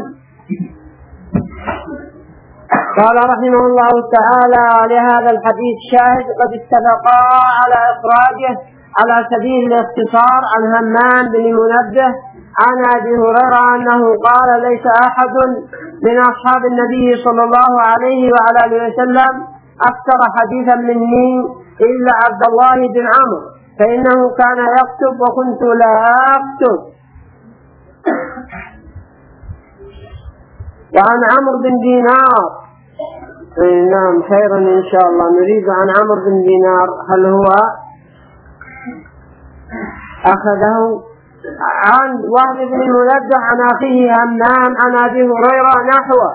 [SPEAKER 1] قال رحمه الله تعالى: لهذا الحديث شاهد قد اتفقا على إخراجه على سبيل الاختصار عن همام بن منبه عن أبي هريرة أنه قال: ليس أحد من أصحاب النبي صلى الله عليه وعلى آله وسلم أكثر حديثا مني إلا عبد الله بن عمرو، فإنه كان يكتب وكنت لا أكتب. وعن عمرو بن دينار، نعم خيرا إن شاء الله، نريد عن عمرو بن دينار هل هو أخذه عن وهب بن منبه عن أخيه همام عن أبي هريرة نحوه.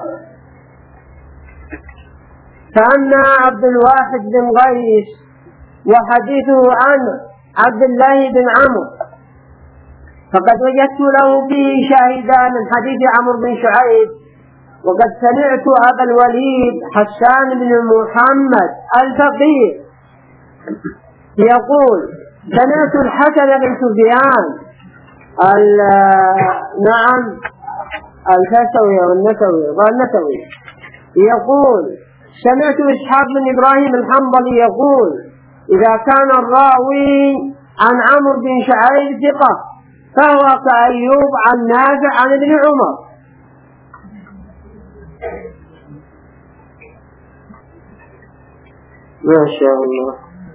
[SPEAKER 1] فأما عبد الواحد بن قيس وحديثه عن عبد الله بن عمرو فقد وجدت له فيه شاهدان من حديث عمرو بن شعيب، وقد سمعت أبا الوليد حسان بن محمد الفقيه يقول: سمعت الحسن بن سفيان نعم الفسوي والنسوي يقول: سمعت إسحاق بن إبراهيم الحنظلي يقول: إذا كان الراوي عن عمرو بن شعيب ثقة فهو كأيوب عن نافع عن ابن عمر. ما شاء الله.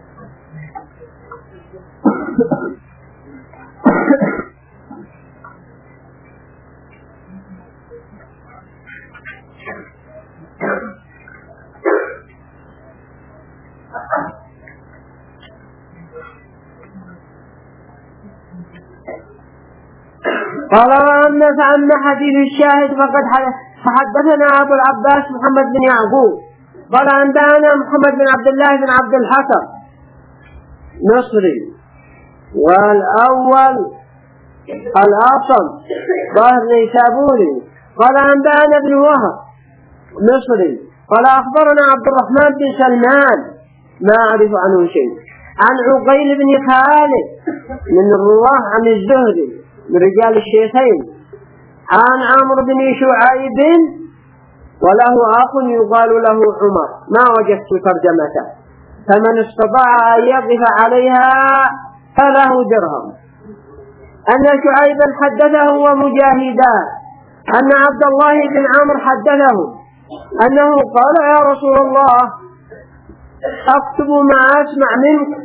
[SPEAKER 1] قال: فأما حديث الشاهد فقد حدثنا أبو العباس محمد بن يعقوب قال: أنبأنا محمد بن عبد الله بن عبد الحكم مصري، والأول الأصم ظاهر نيسابوري قال: أنبأنا ابن وهب مصري قال: أخبرنا عبد الرحمن بن سلمان ما أعرف عنه شيء عن عقيل بن خالد من الرواه عن الزهري من رجال الشيخين عن عمرو بن شعيب وله أخ يقال له عمر، ما وجدت ترجمته، فمن استطاع أن يقف عليها فله درهم. أن شعيبا حدثه ومجاهدا أن عبد الله بن عمرو حدثه أنه قال: يا رسول الله أكتب ما أسمع منك؟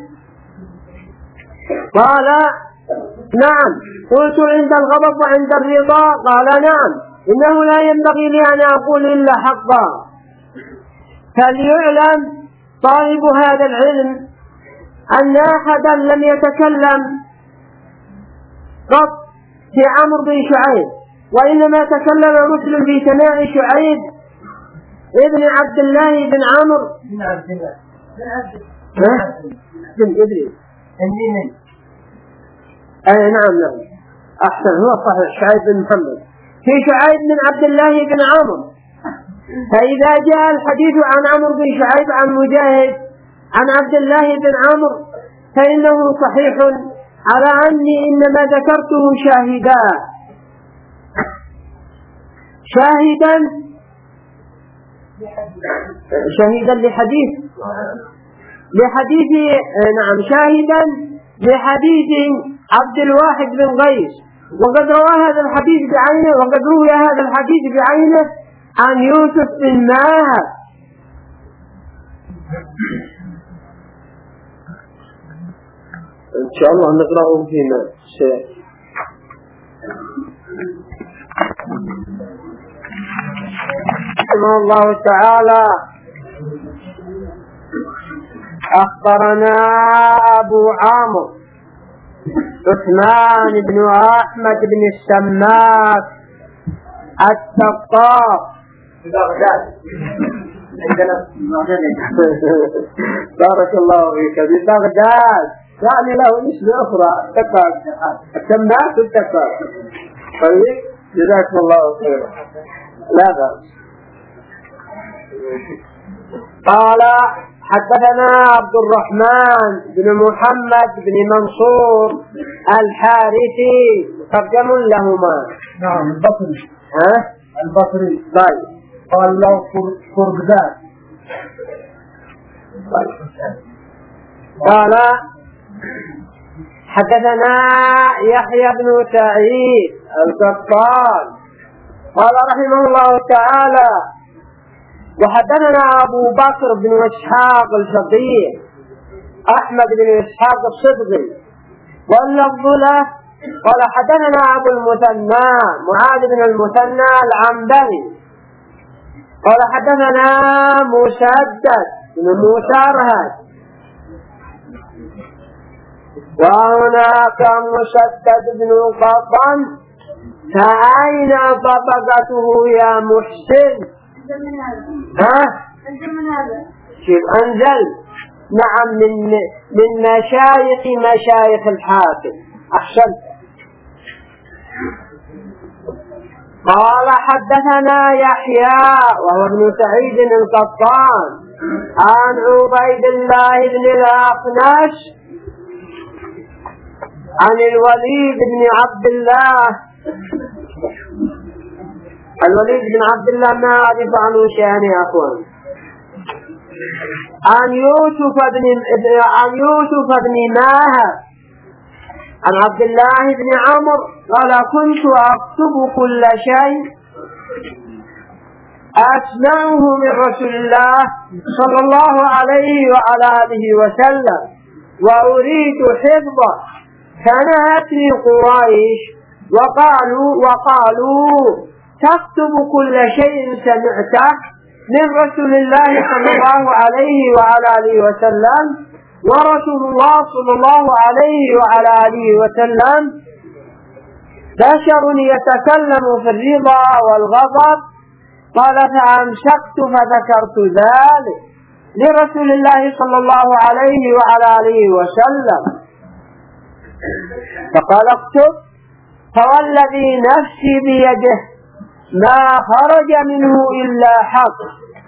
[SPEAKER 1] قال: نعم. قلت: عند الغضب وعند الرضا؟ قال: نعم. إنه لا ينبغي لي أن أقول إلا حقا. فليعلم طالب هذا العلم أن أحدا لم يتكلم قط في عمرو بن شعيب، وإنما تكلم مسلم في سماع شعيب ابن عبد الله بن عمرو نعم أحسن، هو صحيح شعيب بن محمد في شعيب من عبد الله بن عمرو. فإذا جاء الحديث عن عمرو بن شعيب عن مجاهد عن عبد الله بن عمرو فإنه صحيح على أني إنما ذكرته شاهدا لحديث عبد الواحد بن قيس، وقد روى هذا الحديث بعينه عن يوسف بن ماهر. إن شاء الله نقرأه فيما شيء. رحمه الله تعالى أخبرنا أبو عامر عثمان بن أحمد بن السماك السقاف ببغداد عندنا بارك الله فيك ببغداد، يعني له اسم أخرى السماك والسقاف. طيب جزاكم الله خيرا. لا بأس. قال حدثنا عبد الرحمن بن محمد بن منصور الحارثي ترجم لهما.
[SPEAKER 2] نعم البصري. البصري.
[SPEAKER 1] طيب.
[SPEAKER 2] قال له قربداد.
[SPEAKER 1] قال حدثنا يحيى بن سعيد القطان قال رحمه الله تعالى وحدثنا أبو بكر بن إسحاق الفقيه أحمد بن إسحاق الصدغي واللفظ له قال حدثنا أبو المثنى معاذ بن المثنى العنبري قال حدثنا مسدد بن مسرهد وهناك مسدد بن قطن فأين طبقته يا محسن؟ شوف أنزل. نعم من مشايخ الحافظ. أحسنت. قال حدثنا يحيى وهو ابن سعيد القطان عن عبيد الله بن الأخنس عن الوليد بن عبد الله. الوليد بن عبد الله ما أعرف عنه شيئا يا أخوان. عن يوسف بن ماهر عن عبد الله بن عمرو قال كنت أكتب كل شيء أسمعه من رسول الله صلى الله عليه وعلى آله وسلم وأريد حفظه فنهتني قريش وقالوا تكتب كل شيء سمعته من رسول الله صلى الله عليه وعلى آله وسلم ورسول الله صلى الله عليه وعلى آله وسلم بشر يتكلم في الرضا والغضب. قال فأمسكت فذكرت ذلك لرسول الله صلى الله عليه وعلى آله وسلم فقال اكتب فوالذي نفسي بيده ما خرج منه إلا حق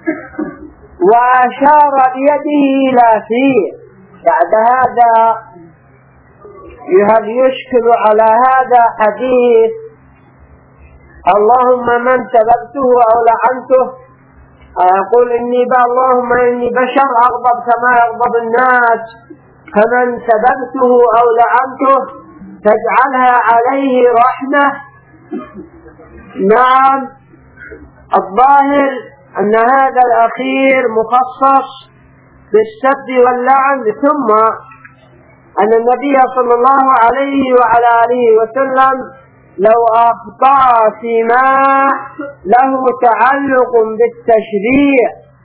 [SPEAKER 1] وأشار بيده إلى فيه. بعد هذا هل يشكل على هذا حديث اللهم من سببته أو لعنته أقول اللهم إني بشر أغضب كما يغضب الناس فمن سببته أو لعنته تجعلها عليه رحمة. نعم الظاهر أن هذا الأخير مخصص بالسب واللعن ثم أن النبي صلى الله عليه وعلى آله وسلم لو أخطأ فيما له تعلق بالتشريع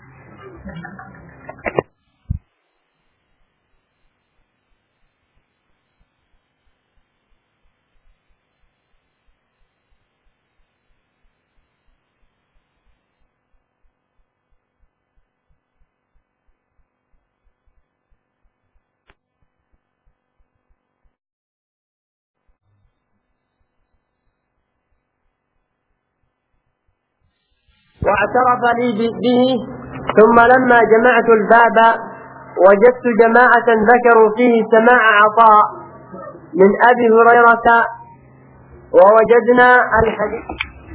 [SPEAKER 1] واعترف لي به. ثم لما جمعت الباب وجدت جماعة ذكروا فيه سماع عطاء من أبي هريرة ووجدنا الحديث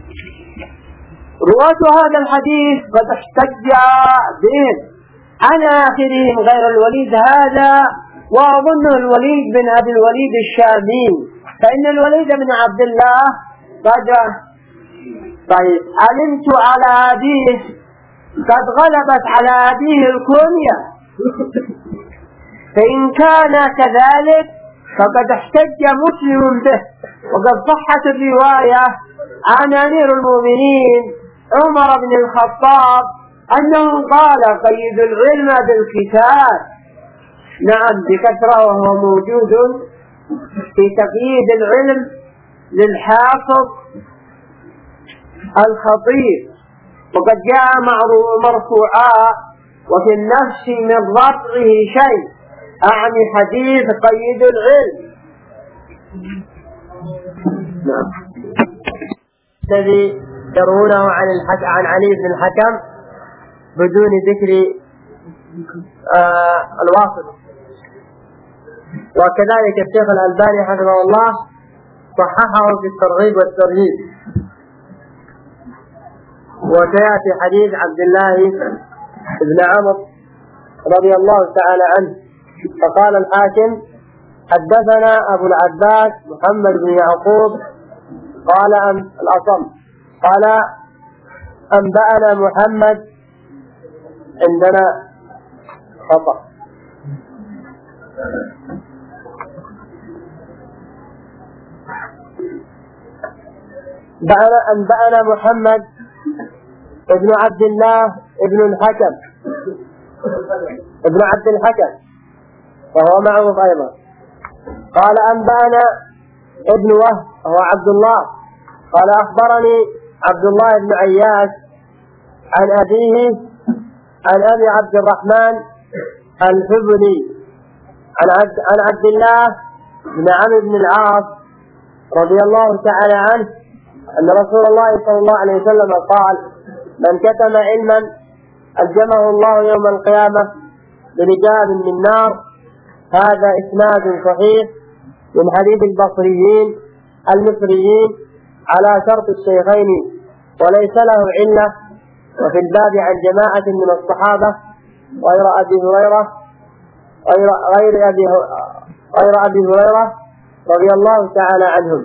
[SPEAKER 1] رواة هذا الحديث قد احتج بهم عن آخرهم غير الوليد هذا وأظنه الوليد بن أبي الوليد الشامي فإن الوليد بن عبد الله قد طيب علمت على أبيه قد غلبت على أبيه الكنية، فإن كان كذلك فقد احتج مسلم به، وقد صحت الرواية عن أمير المؤمنين عمر بن الخطاب أنه قال قيد العلم بالكتاب. نعم بكثرة، وهو موجود في تقييد العلم للحافظ الخطيب، وقد جاء مرفوعا وفي النفس من رفعه شيء، أعني حديث قيد العلم. نعم. الذي يرونه عن علي بن الحكم بدون ذكر الواسط. وكذلك الشيخ الألباني حفظه الله صححه في الترغيب والترهيب. وسيأتي حديث عبد الله بن عمرو رضي الله تعالى عنه فقال الحاكم حدثنا أبو العباس محمد بن يعقوب قال الأصم قال أنبأنا محمد، عندنا خطأ، أنبأنا محمد ابن عبد الله ابن الحكم ابن عبد الحكم وهو معروف أيضا. قال أنبأنا ابن وهب وهو عبد الله قال أخبرني عبد الله بن عياش عن أبيه عن أبي عبد الرحمن الحبلي عن عبد الله بن عمرو بن العاص رضي الله تعالى عنه أن رسول الله صلى الله عليه وسلم قال من كتم علما ألجمه الله يوم القيامة برجال من نار. هذا إسناد صحيح من حديث البصريين المصريين على شرط الشيخين وليس له علة. وفي الباب عن جماعة من الصحابة غير أبي هريرة رضي الله تعالى عنهم.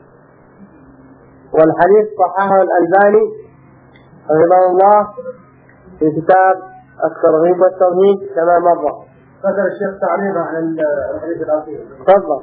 [SPEAKER 1] والحديث صححه الألباني رحمه الله في كتاب الترغيب والترهيب كما مر.
[SPEAKER 2] ذكر الشيخ تعليقا عن الحديث الأخير.
[SPEAKER 1] تفضل.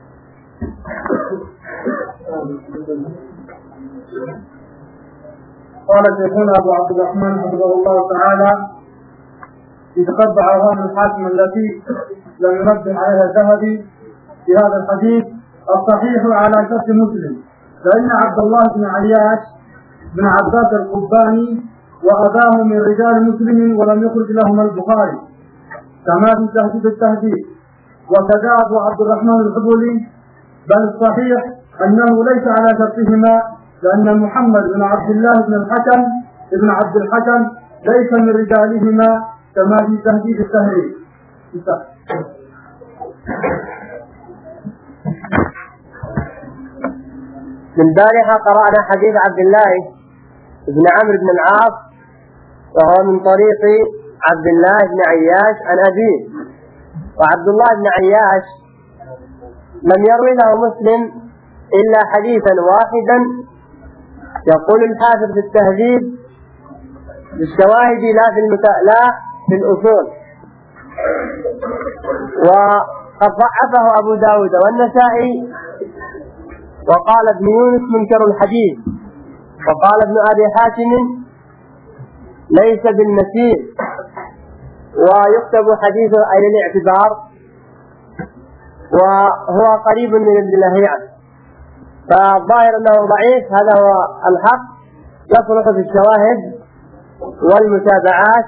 [SPEAKER 2] قال شيخنا أبو عبد الرحمن حفظه الله تعالى إذ قطع أوهام الحاكم التي لم ينبه عليها الذهبي في هذا الحديث الصحيح على شرط مسلم، فإن عبد الله بن عياش بن عباس القباني وأباه من رجال مسلم ولم يخرج لهما البخاري كما في تهذيب التهذيب، وكذا أبو عبد الرحمن الحبولي، بل الصحيح أنه ليس على شرطهما، لأن محمد بن عبد الله بن عبد الحكم ليس من رجالهما كما في تهذيب التهذيب.
[SPEAKER 1] من البارحة قرأنا حديث عبد الله بن عمرو بن العاص وهو من طريق عبد الله بن عياش عن أبيه. وعبد الله بن عياش لم يروي له مسلم إلا حديثا واحدا، يقول الحافظ في التهذيب بالشواهد لا في الأصول. وقد ضعفه أبو داود والنسائي، وقال ابن يونس منكر الحديث، وقال ابن أبي حاتم ليس بالمسير، ويكتب حديثه أي الاعتبار، وهو قريب من ابن لهيعة، فالظاهر أنه ضعيف. هذا هو الحق، يصلح في الشواهد والمتابعات،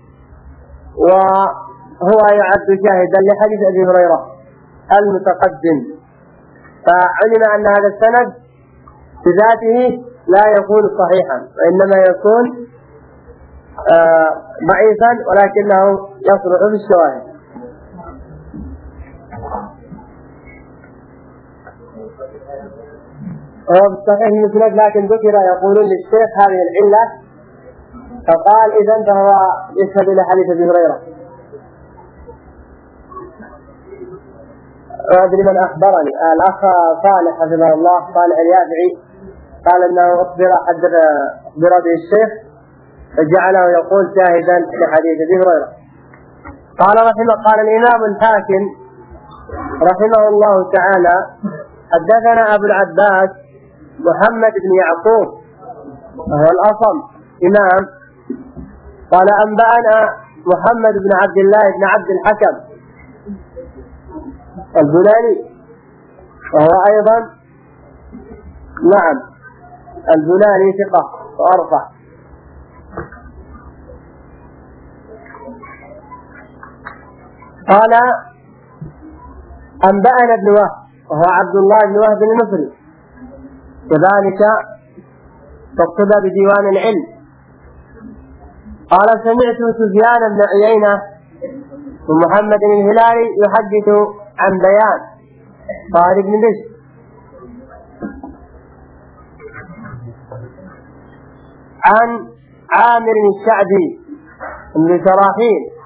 [SPEAKER 1] وهو يعد شاهدا لحديث أبي هريرة المتقدم. فعلم أن هذا السند بذاته لا يكون صحيحا، وإنما يكون ضعيفا، ولكنه يصلح في الشواهد. هو بالصحيح المسند، لكن ذكر يقولون للشيخ هذه العلة، فقال إذن فهو يشهد إلى حديث أبي هريرة. أدري من أخبرني، الأخ صالح حفظه الله، صالح اليافعي، قال انه اخبر به الشيخ فجعله يقول شاهدا لحديث ابي هريره. قال الامام الحاكم رحمه الله تعالى حدثنا ابو العباس محمد بن يعقوب وهو الاصم امام. قال انبانا محمد بن عبد الله بن عبد الحكم البناني وهو ايضا نعم البناني ثقه وارفع. قال أنبأنا ابن وهب وهو عبد الله بن وهب المصري كذلك فاكتب بديوان العلم. قال سمعت سفيان بن عيينة ومحمد الهلالي يحدث عن بيان قال ابن بشر عن عامر الشعبي بن شراحيل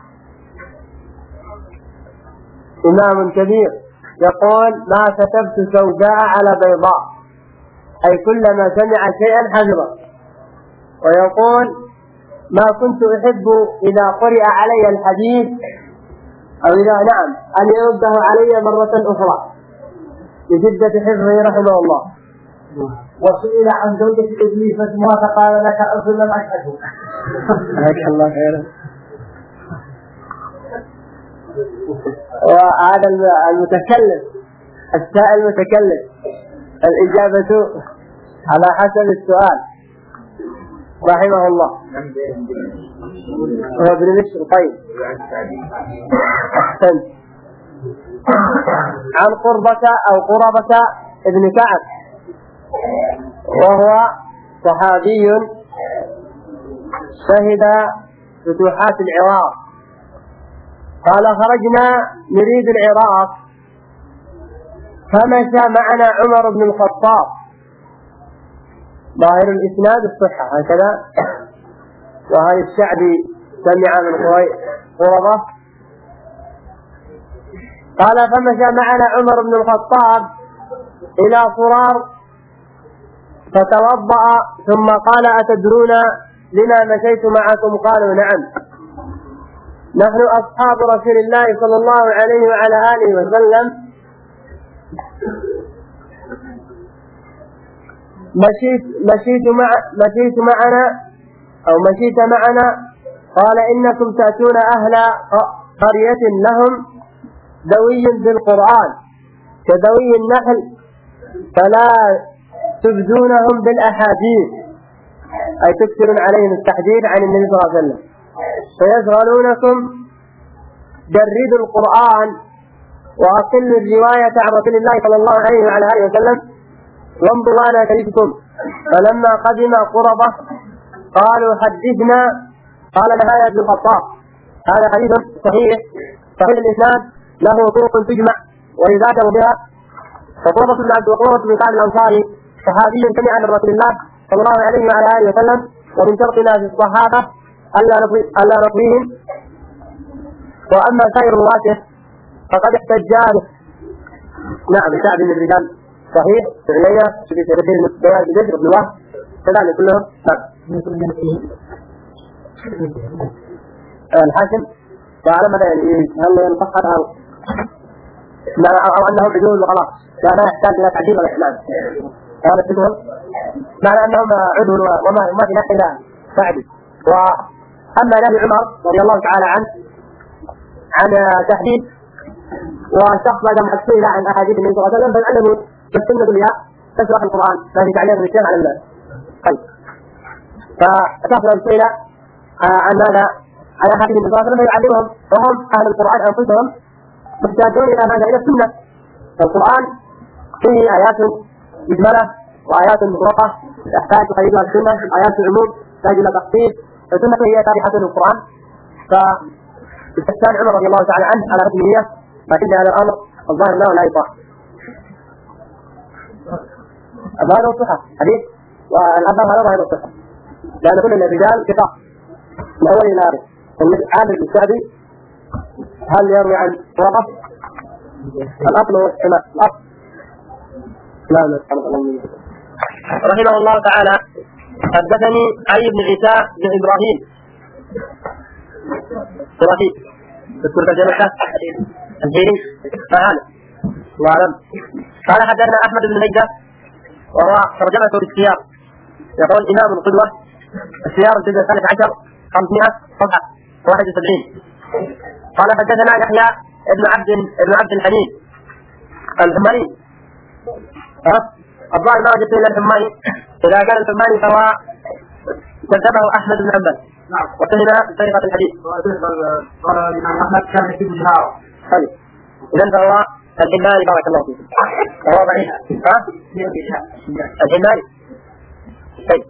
[SPEAKER 1] إمام كبير يقول ما كتبت سوداء على بيضاء، أي كلما سمع شيئا حفظه. ويقول ما كنت أحب إذا قرئ علي الحديث أو إذا نعم أن يرده علي مرة أخرى لشدة حفظه رحمه الله.
[SPEAKER 2] وسئل عن زوجة إبليس فاسمها فقال لك أصل لم أشهده.
[SPEAKER 1] جزاك الله خيرا. وهذا المتكلم السائل المتكلم الإجابة على حسب السؤال رحمه الله. هو ابن بشر. طيب أحسنت. عن قربة ابن كعب وهو صحابي شهد فتوحات العراق. قال خرجنا نريد العراق فمشى معنا عمر بن الخطاب. ظاهر الإسناد الصحة هكذا. وهذا الشعبي سمع من قربة. قال فمشى معنا عمر بن الخطاب إلى صرار فتوضأ ثم قال أتدرون لما مشيت معكم؟ قالوا نعم، نحن أصحاب رسول الله صلى الله عليه وعلى آله وسلم مشيت معنا. قال إنكم تأتون أهل قرية لهم دوي بالقرآن كدوي النحل فلا تبدونهم بالأحاديث، أي تكثرون عليهم التحديث عن النبي صلى الله عليه وسلم، فيشغلونكم. جردوا القرآن وأقلوا الرواية عن رسول الله صلى الله عليه وعلى آله وسلم وامضوا على كلمتكم. فلما قدم قربة قالوا حدثنا. قال نهاية ابن الخطاب هذا حديث صحيح الإسناد له طرق تجمع ويذاكر بها. فقربة بن عبد وقربة بن كعب الأنصاري صحابي سمع عن رسول الله صلى الله عليه وعلى آله وسلم. ومن شرطنا في الصحابة ألا نطويهم. وأما سائر رواته فقد احتج نعم سعد بن الرجال صحيح فعليا في بيان بذكر ابن وهب كذلك كلهم الحاكم. وعلى ماذا هل ينصح أو أنهم عدول وخلاص لا يحتاج إلى تعديل ولا إحلال؟ هذا كلهم معنى أنهم عدول وما في ناحية إلى تعديل. وأما نبي عمر رضي الله تعالى عنه عن تحديد وشخص بعد ما حكي عن أحاديث النبي صلى الله عليه وسلم فلعله السنة بها تشرح القرآن فهي تعليم الشيخ على القلب. فشخص الأسئلة عن هذا على أحاديث النبي صلى الله عليه وسلم يعلمهم وهم أهل القرآن أنفسهم محتاجون إلى هذا إلى السنة. فالقرآن فيه آيات مجملة وآيات مطلقة تحتاج تقييدها السنة، آيات العموم تحتاج إلى تخصيص. السنة هي تابعة للقرآن. فاستثنى عمر رضي الله تعالى عنه على رسمية لكن هذا الأمر الظاهر له لا يطاع. هذا الصحة حديث والأثر هذا ظاهر الصحة لأن كل الرجال ثقة من أول إلى آخر. عامر الشعبي هل يروي عن قربة؟ الأصل هو الأصل لا رحمه الله تعالى حدثني علي بن عيسى بن إبراهيم تذكر ترجمته الجيري فهذا الله أعلم. قال حدثنا أحمد بن نجدة وهو ترجمته بالسياق، يقول إمام القدوة، السياق الجزء 13 500 صفحة 71. قال حدثنا يحيى ابن عبد الحليم الحماني. الظاهر ما وجدت إلا الحماني، إذا كان الحماني فهو كذبه أحمد بن حنبل واتهم بسرقة الحديث.
[SPEAKER 2] قال الإمام أحمد كان يكتب النهار.
[SPEAKER 1] إذن فهو الحماني بارك الله فيه، وهو ضعيف. الحماني طيب،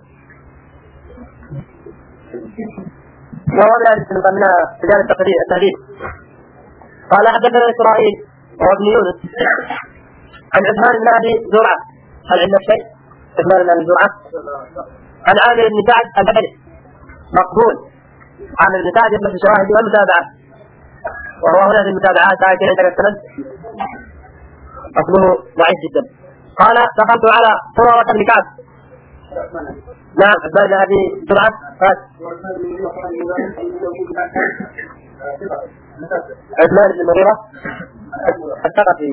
[SPEAKER 1] وهو من رجال التهذيب. قال حدثنا إسرائيل وهو ابن يونس عن عثمان بن أبي زرعة، هل عندك شيء؟ عثمان بن أبي زرعة عن عامر بن سعد البدري مقبول. عامر بن سعد يبلغ الشواهد والمتابعة، وهو هنا في المتابعات لكن عندك السند أصله ضعيف جدا. قال دخلت على صورة بن كعب. نعم عثمان بن أبي زرعة عثمان بن المغيرة الثقفي.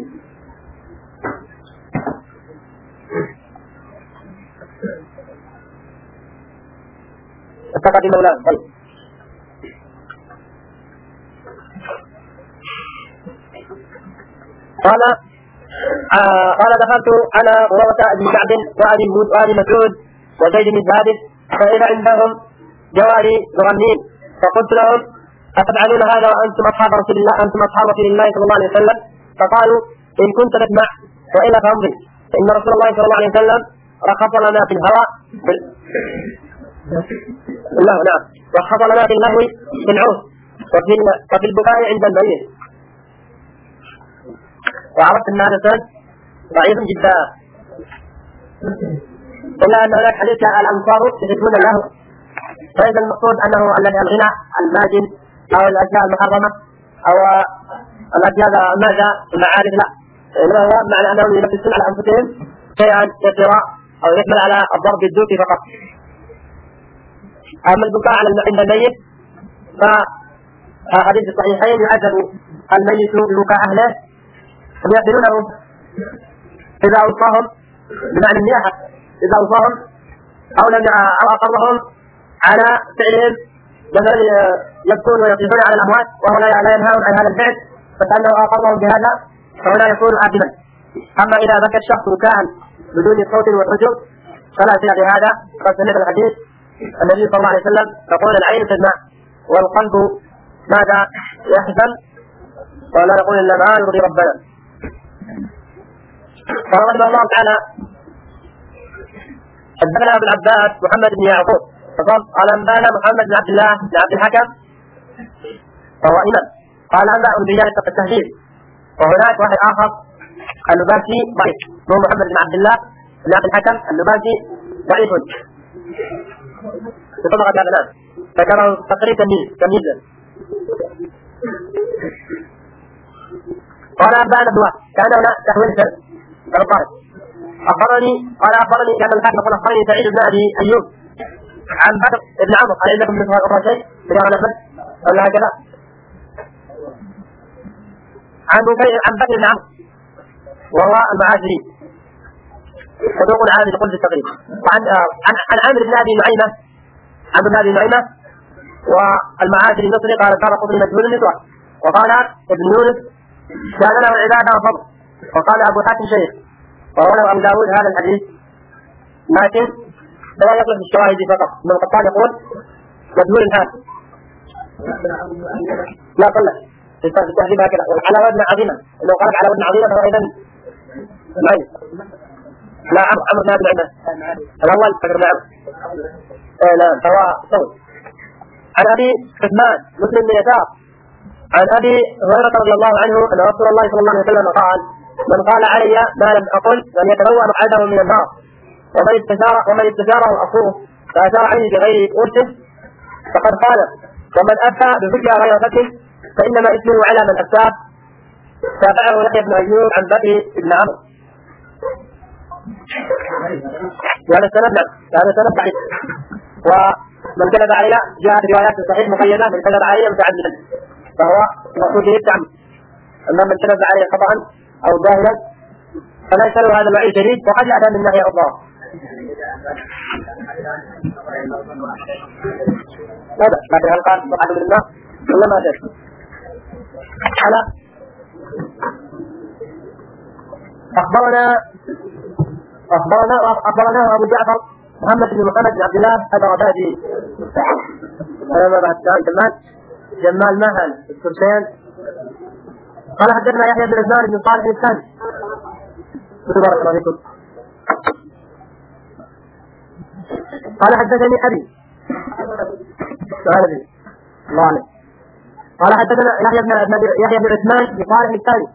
[SPEAKER 1] الثقفي مولاه. طيب قال دخلت على قرة بن كعب وأبي مسعود وزيد بن ثابت فإذا عندهم جواري مغنين، فقلت لهم أتفعلون هذا وأنتم أصحاب رسول الله صلى الله عليه وسلم؟ فقالوا إن كنت تسمع وإلا فامضي، فإن رسول الله صلى الله عليه وسلم رخص لنا في الهواء رخص لنا في اللهو في العود وفي البكاء عند الميت. وعرفت أن هذا السند ضعيف جدا، إلا أن هناك حديث الأنصار يحبون اللهو، فإذا المقصود أنه الذي الغنى الماجن أو الأشياء المحرمة أو الأشياء الماجة المعارف، لا، إنما هو معنى أنهم يلبسون على أنفسهم شيئا يسيرا أو يحمل على الضرب بالدوك فقط. أما البكاء على عند الميت فحديث الصحيحين يعذب الميت ببكاء أهله ويقتلونه إذا أوصاهم بمعنى النياحة، إذا أوصاهم أو أقرهم على فعلهم مثلا يبكون ويصيحون على الأموات وهو لا ينهون عن هذا الفعل، فكأنه أقرهم بهذا فهنا يكون آثما. أما إذا بكى الشخص بكاء بدون صوت وحجر فلا شيء بهذا. قد سمعت الحديث النبي صلى الله عليه وسلم يقول العين تدمع والقلب ماذا يحزن ولا نقول إلا ما يرضي ربنا. قال رحمه الله تعالى حدثنا ابو العباس محمد بن يعقوب قال انبانا محمد بن عبد الله بن عبد الحكم وهو امام. قال انبانا بجانب التهذيب، وهناك واحد اخر النباسي ضعيف، هو محمد بن عبد الله بن عبد الحكم النباسي ضعيف في طبقة الابناء، ذكره تقريبا تمييزا. قال انبانا ابن واحد كان هنا تحويل السنه أخبرني كان الحاكم يقول أخبرني سعيد بن أبي أيوب عن بدر بن عمرو. قال لكم مثل هذا شيء بيان نفس ولا هكذا؟ عن بدر بن عمرو وهو المعاشري صدوق عادل قلت التقريب. وعن عامر بن أبي نعيمة والمعاشري المصري قال كان قبل مجهول النسوة. وقال ابن يونس كان له العبادة وفضل. وقال أبو حاتم شيخ وروى أبو داود هذا الحديث لكن لا يطلق الشواهد فقط. ابن القطان يقول مجهول الحال لا طلع في التهذيب هكذا على وزن عظيمة. لو قالت على وزن عظيمة فهو إذن معين. لا عمرو بن أبي نعيمة الأول فكر معه لا فهو صوت. عن أبي عثمان مسلم بن يسار عن أبي هريرة رضي الله عنه أن رسول الله صلى الله عليه وسلم قال من قال علي ما لم أقل من يتبوأ مقعده من النار ومن استشاره أخوه فأشار عني بغير أرسل فقد قال ومن أفتى بفتيا غير فتح فإنما اسمه على من أفتاه. تابعه يحيى بن أيوب عن بكر بن عمرو. هذا السند نعم، هذا السند ضعيف. ومن كذب علينا جاءت روايات صحيح مقيدة من كذب علينا متعددا، فهو مقصود به التعمد. أما من كذب عليه خطأ أو جاهلا فليس له هذا الوعيد شديد، وقد يأتى من ناحية أخرى. هذا لكن هل قال طبعا من الناس ولا ما أدري؟ أخبرنا أبو جعفر محمد بن محمد بن عبد الله البغدادي. أنا بعد جمال مهل الكرسين. قال حدثنا يحيى بن عثمان بن صالح الثاني. بارك الله فيكم. قال حدثني أبي الله عليه. قال حدثنا يحيى بن عثمان بن صالح الثاني.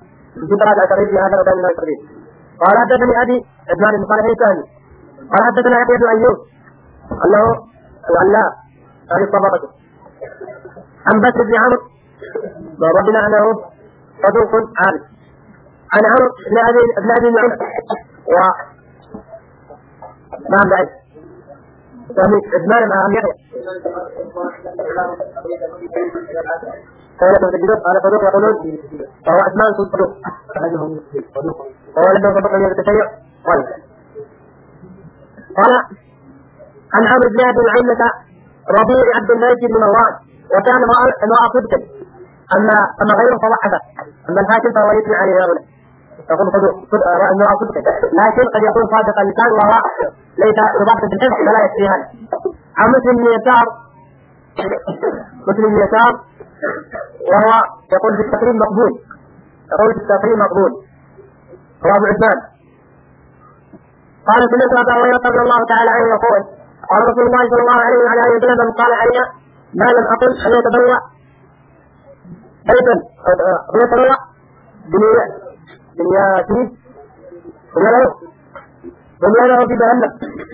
[SPEAKER 1] قال حدثني أبي عثمان بن صالح الثاني. قال حدثنا يحيى بن أيوب أنه العلاء هذه الطبقة عن بكر بن عمرو وربنا أنه صدوق عابد عن عمرو بن أبي نعيم وما بعد عثمان مع أم يحيى قال صدوق يقولون فهو عثمان صدوق وهو لم يصدق من التشيع. قال عن عمرو بن أبي نعيمة ربيع عبد الملك بن مروان وكان امرأة صدق، أما غيره فضحك، أما الحاكم فهو يثني عليه هؤلاء يقول امرأة صدق، لكن قد يكون صادق اللسان وهو ليس بضبط الحفظ فلا يكفي هذا. عن مسلم بن يسار وهو يقول في التقريب مقبول هو أبو عثمان. قال سمعت أبا هريرة رضي الله تعالى عنه يقول قال رسول الله صلى الله عليه وعلى آله وسلم من قال علينا ما لم أقل أن يتبوأ بيتا بنيانه في جهنم.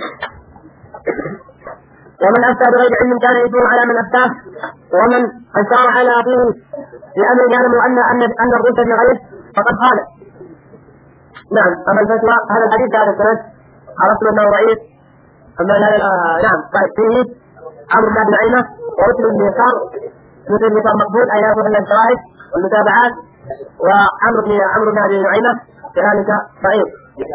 [SPEAKER 1] ومن أفتى بغير علم كان يدور على من أفتاه، ومن أشار على أخيه لأمر يعلم أن الرشد بغيره فقد قال. نعم. أما الفتوى هذا الحديث هذا السند عرفنا أنه ضعيف. أما نعم فيه عمرو بن نعيمة ومسلم بن يسار مقبول أي يأخذ من الشواهد والمتابعات، وعمرو بن أبي نعيمة كذلك ضعيف.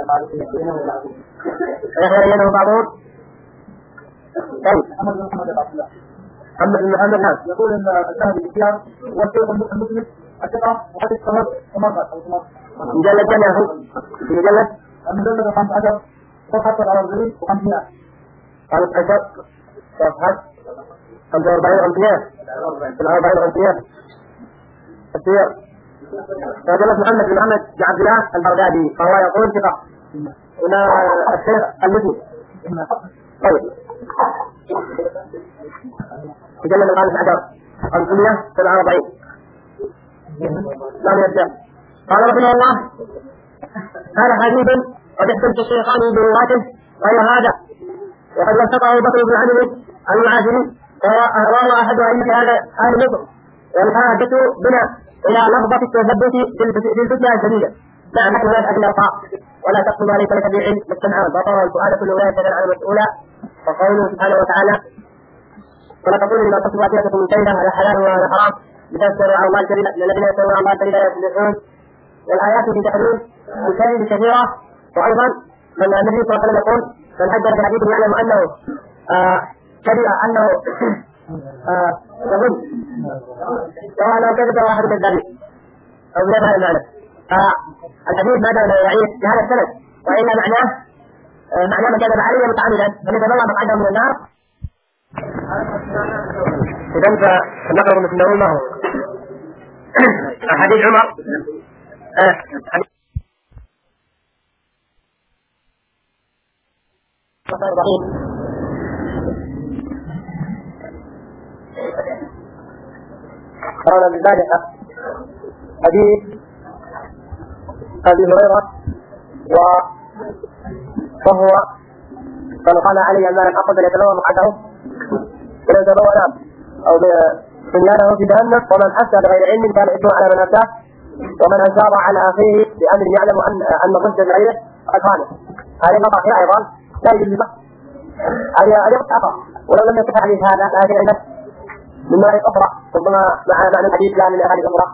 [SPEAKER 1] يخير بعضهم. طيب محمد بن محمد نعم
[SPEAKER 2] يقول ان الذهبي بالخيار والشيخ المسلم الثقه وحديث الصمد ومرقد
[SPEAKER 1] مجلد كم يا اخي؟
[SPEAKER 2] المجلد 15 صفحه 44 و500
[SPEAKER 1] 15 صفحه 45 السير. فجلس محمد بن عبد الله البغدادي فهو يقول ثقه. هنا الشيخ المسلم. طيب مجلد 15 547 لم يبدأ. قال رحمه الله هذا حديث قد احتج الشيخان برواته غير هذا، وقد وثقه بكر بن عمرو المعافري وهو احد ائمه هذا اهل مصر، والحاجه بنا الى لفظه التثبت في الفتنه الشديده. نعم نحن لا نأتي الارقاء ولا تقصد ما ليس لك به علم والسمع والبصر والفؤاد كل اولئك كان عنه مسؤولا. وقوله سبحانه وتعالى ولا تقولوا لما تصف ألسنتكم من كيدا على حلال وعلى حرام لتفتروا على الله الكذب إن الذين يفترون على الله الكذب لا يفلحون. والآيات في تحريم الكذب كثيرة. وأيضا من النبي صلى الله عليه وسلم يقول من حجر بحديث يعلم أنه كذب أنه يظن سواء لو كذب واحد من ذلك أو لا هذا المعنى. الحديث ما دام يعيش بهذا السند وإلا معناه من كذب عليه متعمدا فليتبوأ مقعده من النار. إذن فنقرأ مثل ما هو حديث عمر قال بذلك حديث أبي هريرة وهو قال علي أن لم أقل يتبوأ مقعده يتبوأ نار أو بنيانه في جهنم. ومن أفتى بغير علم كان إثمه على من أفتاه، ومن أشار على أخيه بأمر يعلم أن الرشد بغيره قد خانه. هذه مطاهر أيضا لا يجوز له هذه خطأ، ولو لم يصح حديث هذا لكن أيضا من مواضيع أخرى ربما مع معنى الحديث لا من أحاديث أخرى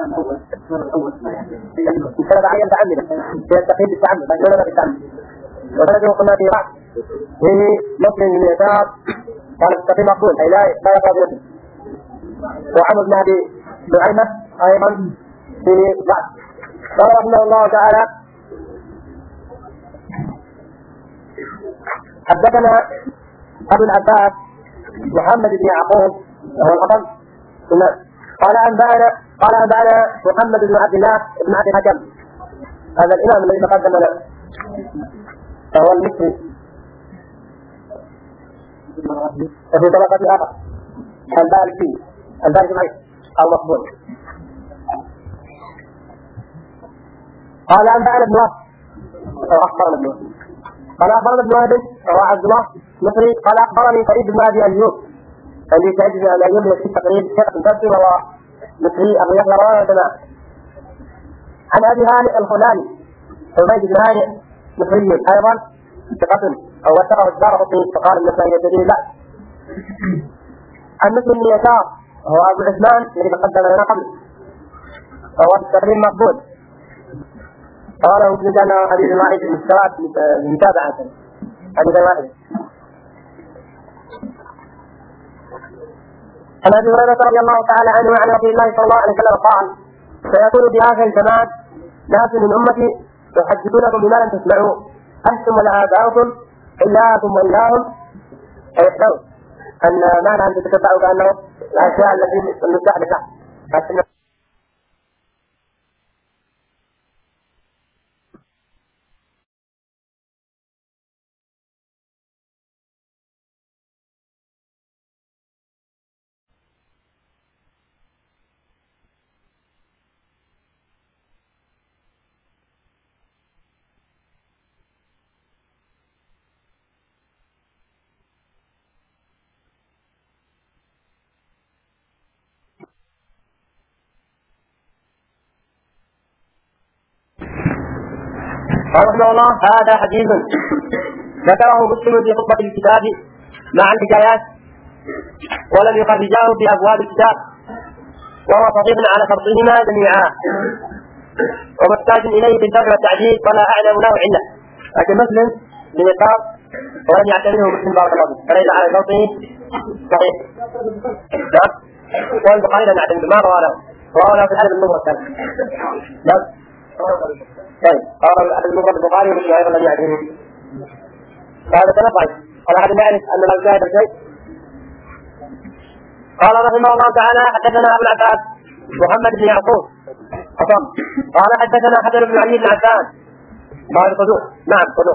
[SPEAKER 1] بسبب عين تعمد في التقييد بالتعمد ولا بالتعمد. وسنده قلنا في رأس به مسلم من يسار قال التقييد مقبول أي لا يقرأ بنفسه. وعمل بن أبي نعيمة أيضا في رأس. قال رحمه الله تعالى حدثنا أبو العباس محمد بن يعقوب وهو الأصل قال أنبأنا محمد بن عبد الله بن عبد الحكم هذا الإمام الذي تقدم له فهو المصري وفي طبقة آخر الباركي معي أو مقبول. قال أنبأنا ابن وهب أخبرنا ابن وهب قال أخبرنا ابن وهب وهو عبد الله مصري قال أخبرني سعيد بن أبي أيوب الذي سعيد بن أبي أيوب في تقريب شيخ البصري وهو مصري أبو يحيى رواه جماعة عن أبي هانئ الخلاني حميد بن هانئ مصري أيضا ثقة أو وثقه الدارقطني فقال النسائي يدري لا. عن مسلم بن يسار هو أبو عثمان الذي تقدم لنا قبل فهو التقريب مقبول. قال مسلم كان حديث واحد من الصلاة متابعة حديث واحد. عن ابي هريره رضي الله تعالى عنه وعن رسول الله صلى الله عليه وسلم قال سيكون في اخر الزمان ناس من امتي يحدثونكم بما لم تسمعوا انتم ولا اباؤكم اياكم واياهم فيحذروا ان معنى ان تتتبعوا كانه الاشياء التي المستحدثه. قال رحمه الله هذا حديث ذكره مسلم في خطبة الكتاب مع الحكايات ولم يخرجاه في أبواب الكتاب وهو صحيح على شرطهما جميعا ومحتاج إليه في الجر والتعديل ولا أعلم له علة. لكن مسلم بنقاط ولم يعتبره مسلم بارك الله فيه فليس على شرطه صحيح. نعم والبخاري لم يعتمد ما رواه له في الأدب المفرد نعم. طيب قال المفرد البخاري ومسلم أيضا لم يعتمد هذا تنفع. قال أحد يعرف أن لا يشاهد شيء. قال رحمه الله تعالى حدثنا أبو العباس محمد بن يعقوب قال حدثنا حسن بن علي بن عفان قال صدوق نعم صدوق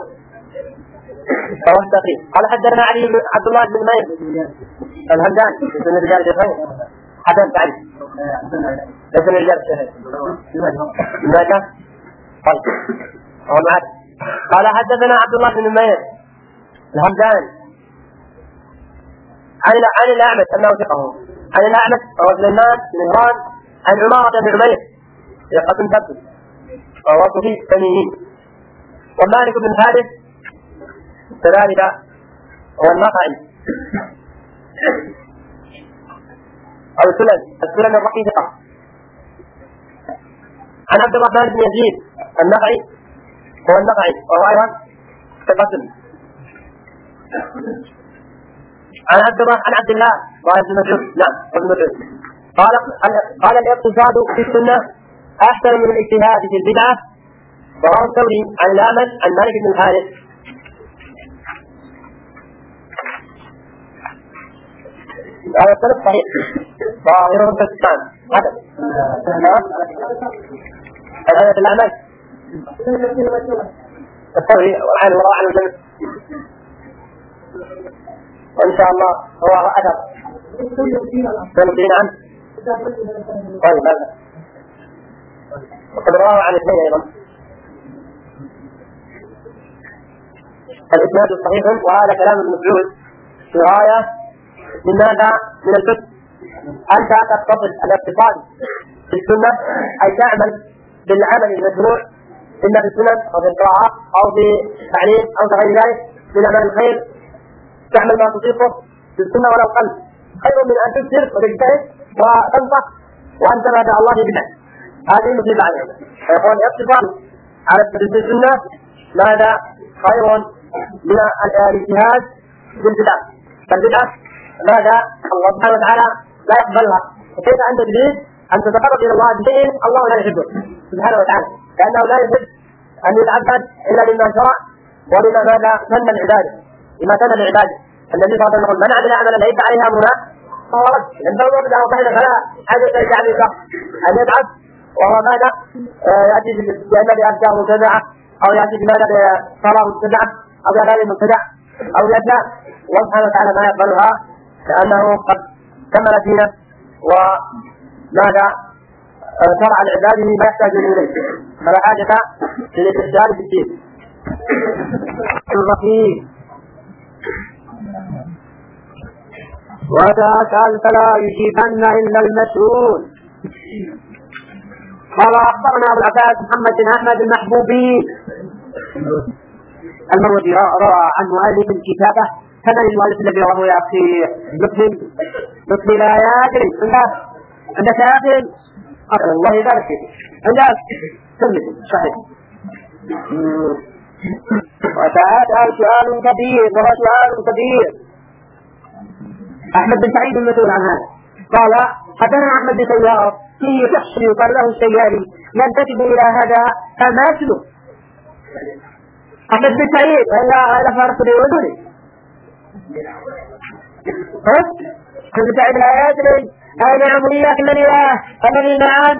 [SPEAKER 1] قال حدثنا علي بن عبد الله بن مير الهمدان من رجال الشيخين حسن تعرف اسم رجال الشيخين ماذا قال حدثنا عبد الله بن مير الهمدان عن الأعمش أنه ثقه عن الأعمش وهو سليمان بن مهران عن عمارة بن عمير ثقة ثبت وهو صفي التميمي ومالك بن حارث كذلك هو النخعي أو السلم الرقي ثقة عن عبد الرحمن بن يزيد النخعي هو النخعي وهو أيضا ثقة عن عبد الله وعن ابن مسعود نعم ابن مسعود قال الاقتصاد في السنة أحسن من الاجتهاد في البدعة. رواه الثوري عن الأعمش عن مالك بن الحارث. هذا السند صحيح ظاهره التسكان هذا الأعمش الثوري وعن وراء عن الجنة وإن شاء الله هو أثر سنبين عنه. طيب هذا وقد رواه عن اثنين أيضا. الإسناد صحيح وهذا كلام ابن مسعود في غاية من ماذا؟ من الفقه. أنت تقتصد الاقتصاد في السنة أي تعمل بالعمل المشروع إما في السنن أو في القراءة أو في التعليم أو غير ذلك من أعمال الخير تعمل ما تطيقه في السنة ولو قل خير من أن تكثر وتجتهد وتنصح وأنت ما شاء الله بدعة. هذه مصيبة علينا. فيقول الاقتصاد على السنة ماذا خير من الاجتهاد في البدع. فالبدعة ماذا الله سبحانه وتعالى لا يقبلها. وكيف أنت تريد أن تتقرب إلى الله بشيء الله لا يحبه سبحانه وتعالى، لأنه لا يحب أن يتعبد إلا بما شرع وبما ماذا سن العبادة، بما سن العبادة. النبي صلى الله عليه وسلم من عمل عملا ليس عليه أمرنا فهو رد. لأنه يبدأ وقيل فلا حاجة يعني أن يتعب وهو ماذا يأتي بالذي أبداه مبتدعة أو يأتي بماذا بصلاة مبتدعة أو بأغاني مبتدعة أو يبدأ الله سبحانه وتعالى ما يقبلها لأنه قد كمل دينه وماذا شرع لعباده ما يحتاجون إليه، فلا حاجة للاستشهاد في الدين. الرحيم وتسأل فلا يجيبن إلا المسؤول. قال أخبرنا أبو العباس محمد بن أحمد المحبوبي المروزي روى عن مؤلف الكتابة كان المؤلف الذي رواه يا أخي مثل لا يدري عندك يا أخي الله يبارك فيك عندك سمت صحيح. وسأل سؤال كبير وهو سؤال كبير. أحمد بن سعيد المسؤول عن هذا قال حدثنا أحمد بن سيار فيه شخص يقال له السياري ينتسب إلى هذا فمثله أحمد بن سعيد إلا فارس الرجل أحمد بن سعيد لا يدري أين عمرية من إله الذي نعم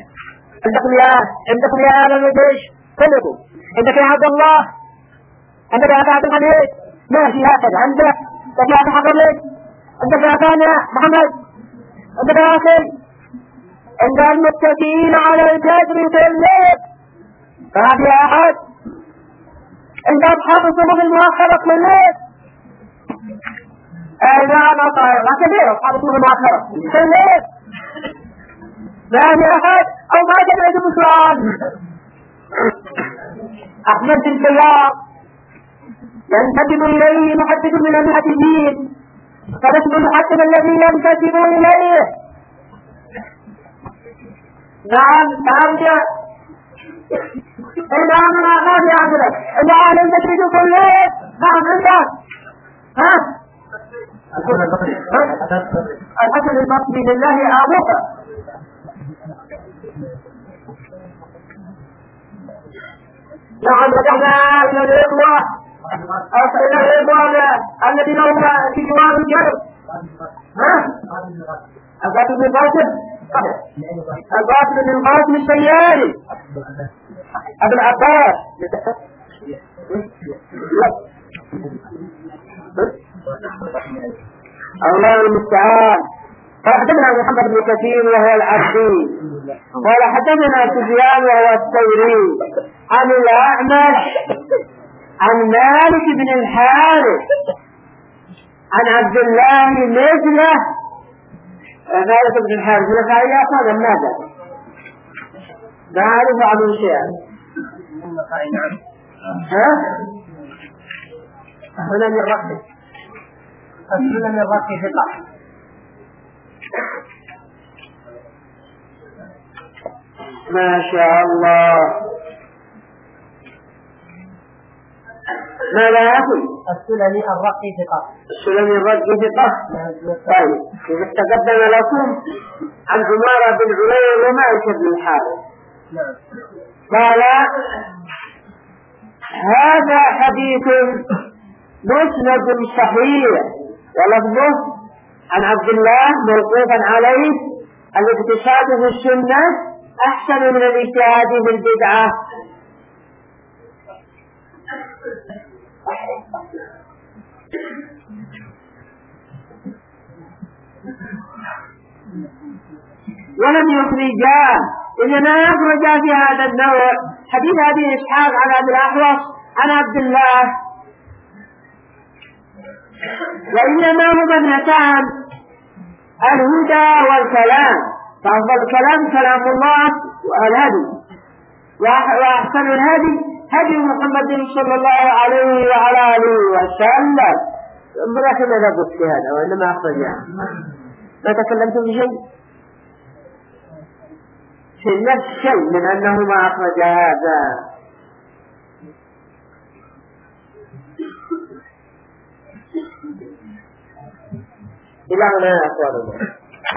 [SPEAKER 1] عندكم يا أهل الجيش كلكم عندك يا عبد الله عندك يا عبد الحميد ماشي هكذا عندك يا عبد الحميد عندك يا ثانية محمد عندك يا أخي عند المتكئين على الكتف كالليل فهذه أحد عند أصحاب الصفوف المؤخرة كالليل نعم لا كبير أصحاب الصفوف المؤخرة كالليل فهذه أحد أو ما جمعت بسرعان. أحمد بن سيار ينتسب إليه محدث من المحدثين فاسم المحدث الذي ينتسب إليه. نعم أرجع الآن أنا أخاف أعذرك الآن أنت تريد كله. نعم عندك الحسن البصري لله أعوك. نعم رجعنا إلى الإخوة الذين هم في جوار الجرب. القاسم بن قاسم القاسم بن قاسم السياري أبو العباس الله المستعان. فحدثنا محمد بن كثير وهو العبدي قال حدثنا سفيان وهو الثوري عن الأعمش عن مالك بن الحارث عن عبد الله مثله. مالك بن الحارث من الخارجات هذا ماذا ما أعرف عنه شيئا. هنا من رقي السنة من رقي ثقة. ما شاء الله. ماذا يقول السلم الرقي ثقة. السلم الرقي ثقة. طيب إذا تقدم لكم عن عمارة بن علي ومالك بن الحارث قال هذا حديث مسند صحيح ولفظه عن عبد الله موقوفا عليه الاقتصاد في السنة أحسن من الاجتهاد في البدعة. ولم يخرجاه إنما أخرجا في هذا النوع حديث أبي إسحاق عن أبي الأحوص عن عبد الله وإنما هما ابنتان الهدى والكلام فأفضل الكلام كلام الله والهدي وأحسن الهدي هدي محمد صلى الله عليه وعلى آله وسلم. ولكن ماذا قلت في هذا وإنما أخرجها؟ ما تكلمت بشيء في نفس الشيء من أنه ما أخرج هذا. إلى هنا أقوالنا.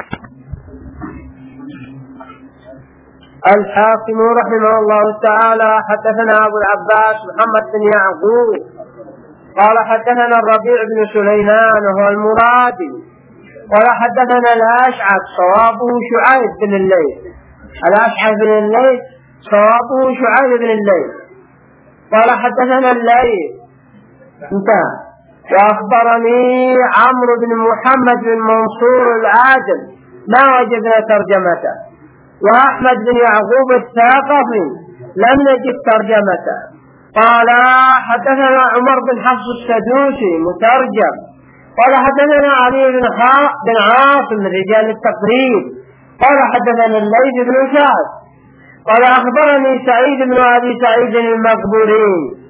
[SPEAKER 1] الحاكم رحمه الله تعالى حدثنا أبو العباس محمد بن يعقوب قال حدثنا الربيع بن سليمان وهو المرادي قال حدثنا الأشعث صوابه شعيب بن الليث. الأشعث بن الليث صوابه شعيب بن الليث قال حدثنا الليث انتهى. وأخبرني عمرو بن محمد بن منصور العادل ما وجدنا ترجمته. وأحمد بن يعقوب الثاقفي لم نجد ترجمته. قال حدثنا عمر بن حفص السدوسي مترجم قال حدثنا علي بن عاصم من رجال التقريب قال حدثنا الليث بن سعد قال أخبرني سعيد بن أبي سعيد المقبوري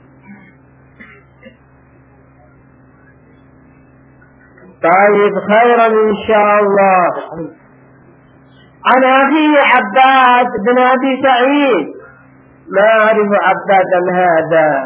[SPEAKER 1] طيب خيرا إن شاء الله. عن أخي عباد بن أبي سعيد ما أعرف عبادا هذا.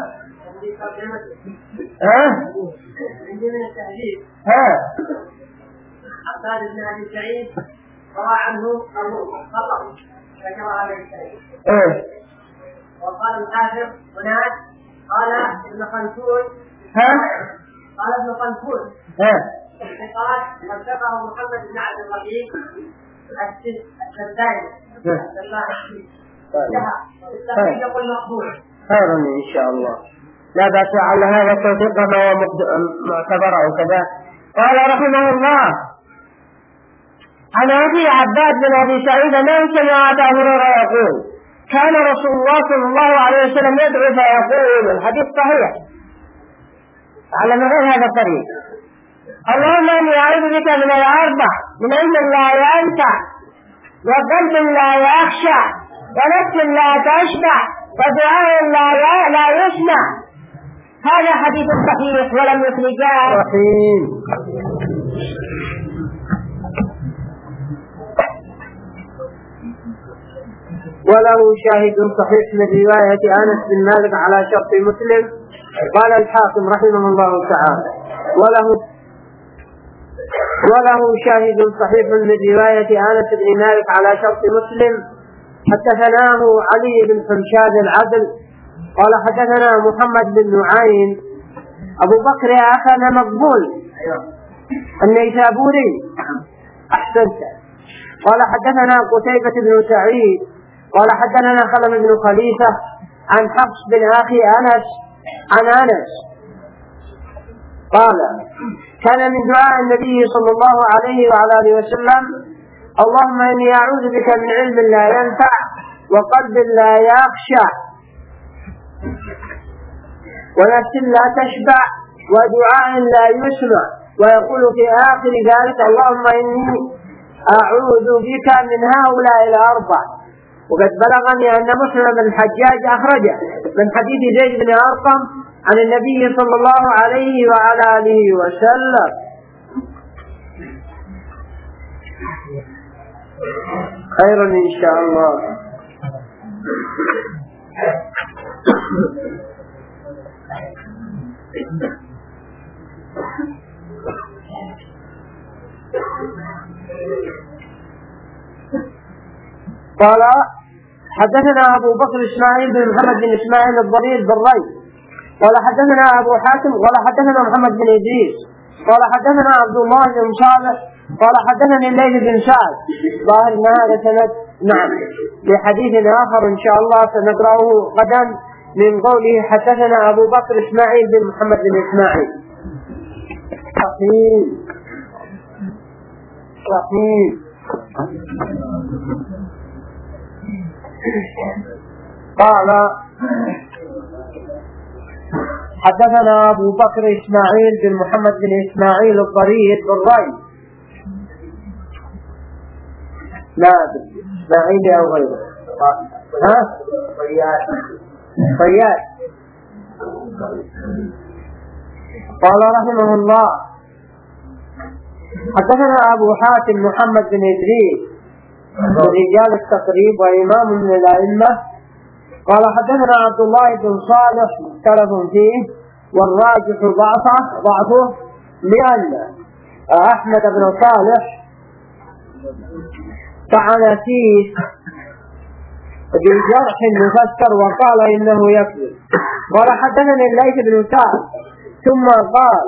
[SPEAKER 3] عباد بن أبي سعيد روى عنه أبوه خطأ ذكر هذا الشيء. وقال الحافظ هناك قال ابن خلفون قال ابن خلفون قال وثقه محمد بن عبد الرحيم السداني يقول مقبول.
[SPEAKER 1] خيرا إن شاء الله لا بأس على هذا توثيق ما هو معتبر أو كذا. قال رحمه الله عن أبي عباد بن أبي سعيد ما سمع أبا هريرة يقول كان رسول الله صلى الله عليه وسلم يدعو فيقول الحديث صحيح على غير هذا الطريق اللهم إني أعوذ بك من الأربع من علم لا ينفع وقلب لا يخشع ونفس لا تشبع ودعاء لا يسمع. هذا حديث صحيح ولم يخرجاه. وله شاهد صحيح من رواية أنس بن مالك على شرط مسلم. قال الحاكم رحمه الله تعالى وله شاهد صحيح من رواية أنس بن مالك على شرط مسلم. حدثناه علي بن حمشاد العدل قال حدثنا محمد بن نعيم أبو بكر أخانا مقبول النيسابوري أحسنت. قال حدثنا قتيبة بن سعيد قال حدثنا خلف بن خليفة عن حفص بن أخي أنس عن أنس قال كان من دعاء النبي صلى الله عليه وعلى آله وسلم اللهم إني أعوذ بك من علم لا ينفع وقلب لا يخشع ونفس لا تشبع ودعاء لا يسمع ويقول في آخر ذلك اللهم إني أعوذ بك من هؤلاء الأربع. وقد بلغني أن مسلم بن الحجاج أخرجه من حديث زيد بن أرقم عن النبي صلى الله عليه وعلى آله وسلم. خيرا إن شاء الله. قال حدثنا أبو بكر إسماعيل بن محمد بن إسماعيل الضرير بالري قال حدثنا أبو حاتم قال حدثنا محمد بن إدريس قال حدثنا عبد الله بن صالح قال حدثني الليث بن سعد ظاهر أن هذا سند نعم لحديث آخر إن شاء الله سنقرأه غدا من قوله حدثنا أبو بكر إسماعيل بن محمد بن إسماعيل. رحيم قال حدثنا أبو بكر إسماعيل بن محمد بن إسماعيل الضرير بالري لا إسماعيل أو غيره صياد. قال رحمه الله حدثنا أبو حاتم محمد بن إدريس من رجال التقريب وإمام من الأئمة قال حدثنا عبد الله بن صالح مختلف فيه والراجح ضعفه لأن أحمد بن صالح طعن فيه بجرح مفسر وقال إنه يكذب. قال حدثنا الليث بن سعد ثم قال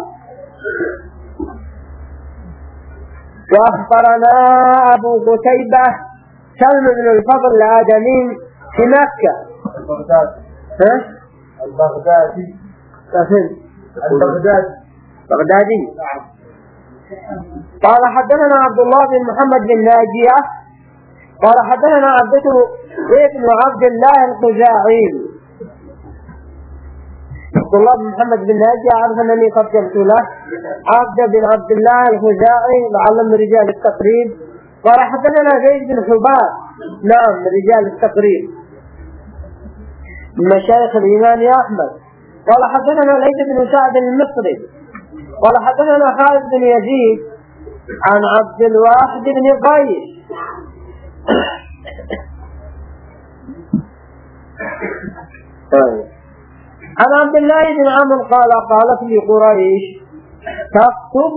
[SPEAKER 1] وأخبرنا أبو قتيبة سلم بن الفضل الآدمي في مكة البغدادي قال حدثنا عبد الله بن محمد بن ناجية قال حدثنا عبده ابن عبد الله الخزاعي. عبد الله بن محمد بن ناجية أعرف أنني قد جبت له عبد بن عبد الله الخزاعي لعل من رجال التقريب. قال حدثنا زيد بن حباب نعم من رجال التقريب من مشايخ الإمام أحمد. قال حدثنا ليث بن سعد المصري قال حدثنا خالد بن يزيد عن عبد الواحد بن قيس عن عبد الله بن عمرو قال قالت لي قريش تكتب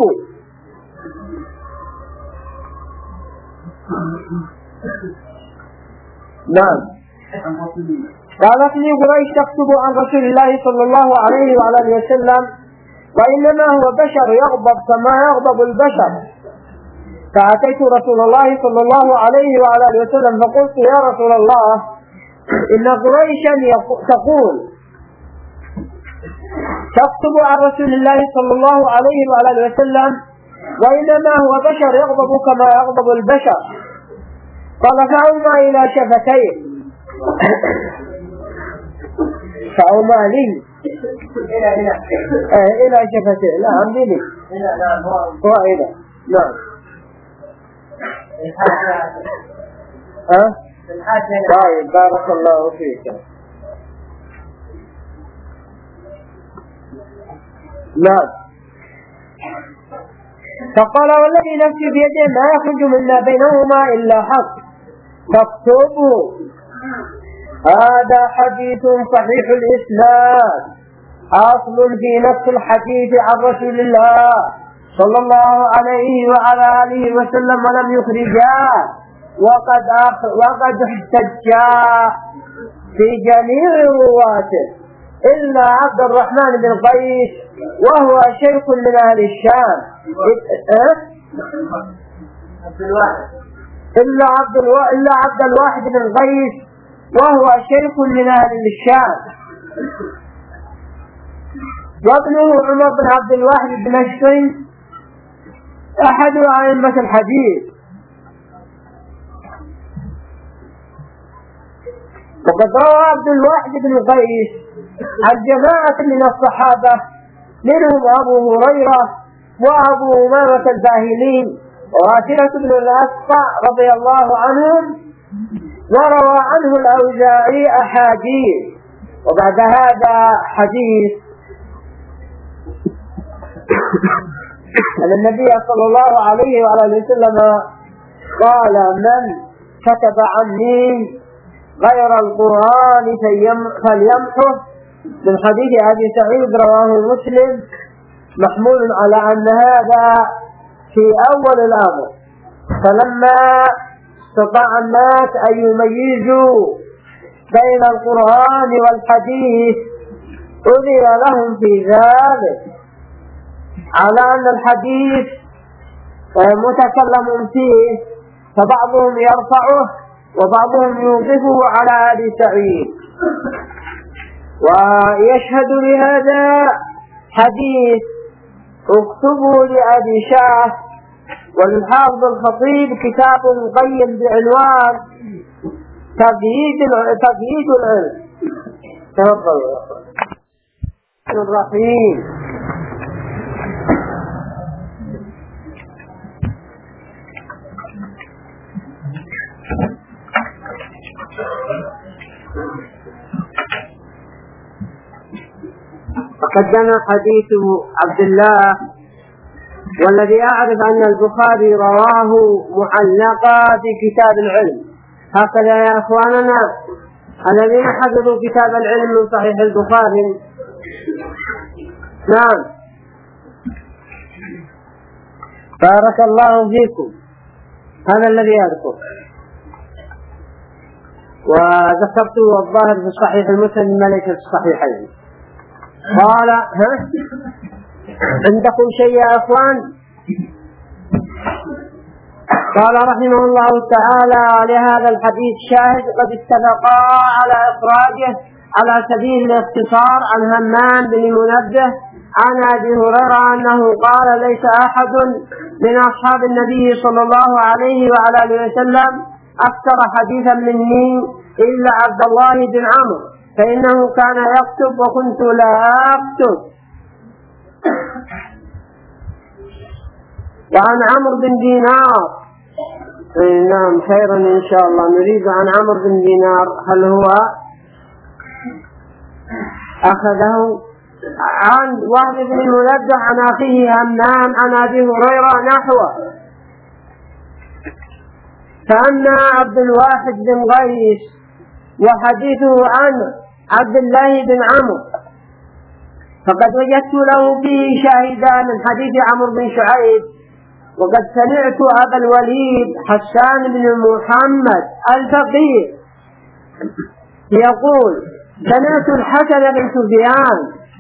[SPEAKER 1] نعم قالت لي قريش تكتب عن رسول الله صلى الله عليه وعلى اله وسلم وإنما هو بشر يغضب كما يغضب البشر. فأتيت رسول الله صلى الله عليه وعلى اله وسلم فقلت يا رسول الله إن قريشا تقول تكتب عن رسول الله صلى الله عليه وعلى اله وسلم وإنما هو بشر يغضب كما يغضب البشر. قال فأومى إلى شفتيه فأومى لي إلى شفتيه لا عمدي لي هو إلى نعم طيب بارك الله فيك. نعم فقال والذي نفسي بيده ما يخرج منا بينهما إلا حق فاكتبوا. هذا حديث صحيح الإسناد أصل في نفس الحديث عن رسول الله صلى الله عليه وعلى آله وسلم ولم يخرجاه وقد احتجا في جميع رواته إلا عبد الرحمن بن قيس وهو شيخ من أهل الشام إلا عبد الواحد بن قيس وهو شيخ من أهل الشام وابنه عمر بن عبد الواحد بن الشيخ أحد أئمة الحديث. وقد روى عبد الواحد بن قيس عن جماعة من الصحابة منهم أبو هريرة وأبو أمامة الباهلي وواثلة بن الأسقع رضي الله عنهم وروى عنه الأوزاعي أحاديث. وبعد هذا حديث أن النبي صلى الله عليه وعلى اله وسلم قال من كتب عني غير القرآن فليمحه من حديث أبي سعيد رواه مسلم محمول على أن هذا في أول الأمر. فلما استطاع الناس أن يميزوا بين القرآن والحديث أذن لهم في ذلك على أن الحديث متكلم فيه فبعضهم يرفعه وبعضهم يوقفه على أبي سعيد. ويشهد لهذا حديث اكتبوا لأبي شاه والحافظ الخطيب كتاب قيم بعنوان تقييد العلم. تفضل الرحيم. تقدم حديث عبد الله، والذي أعرف أن البخاري رواه معلقا في كتاب العلم. هكذا يا أخواننا الذين حفظوا كتاب العلم من صحيح البخاري. نعم، بارك الله فيكم. هذا الذي أذكر، وذكرت الظاهر في صحيح المسلم ملك الصحيحين. قال عندكم شيء يا أخوان؟ قال رحمه الله تعالى: لهذا الحديث شاهد قد اتفقا على إخراجه على سبيل الاختصار عن همام بن منبه عن أبي هريرة أنه قال: ليس أحد من أصحاب النبي صلى الله عليه وعلى آله وسلم أكثر حديثا مني إلا عبد الله بن عمرو، فإنه كان يكتب وكنت لا أكتب. وعن عمرو بن دينار، نعم خيرا إن شاء الله، نريد عن عمرو بن دينار هل هو أخذه عن وهب بن منبه عن أخيه همام عن أبي هريرة نحوه. فأما عبد الواحد بن قيس وحديثه عن عبد الله بن عمرو فقد وجدت له فيه شاهدا من حديث عمرو بن شعيب، وقد سمعت أبا الوليد حسان بن محمد الفقيه يقول: سمعت الحسن بن سفيان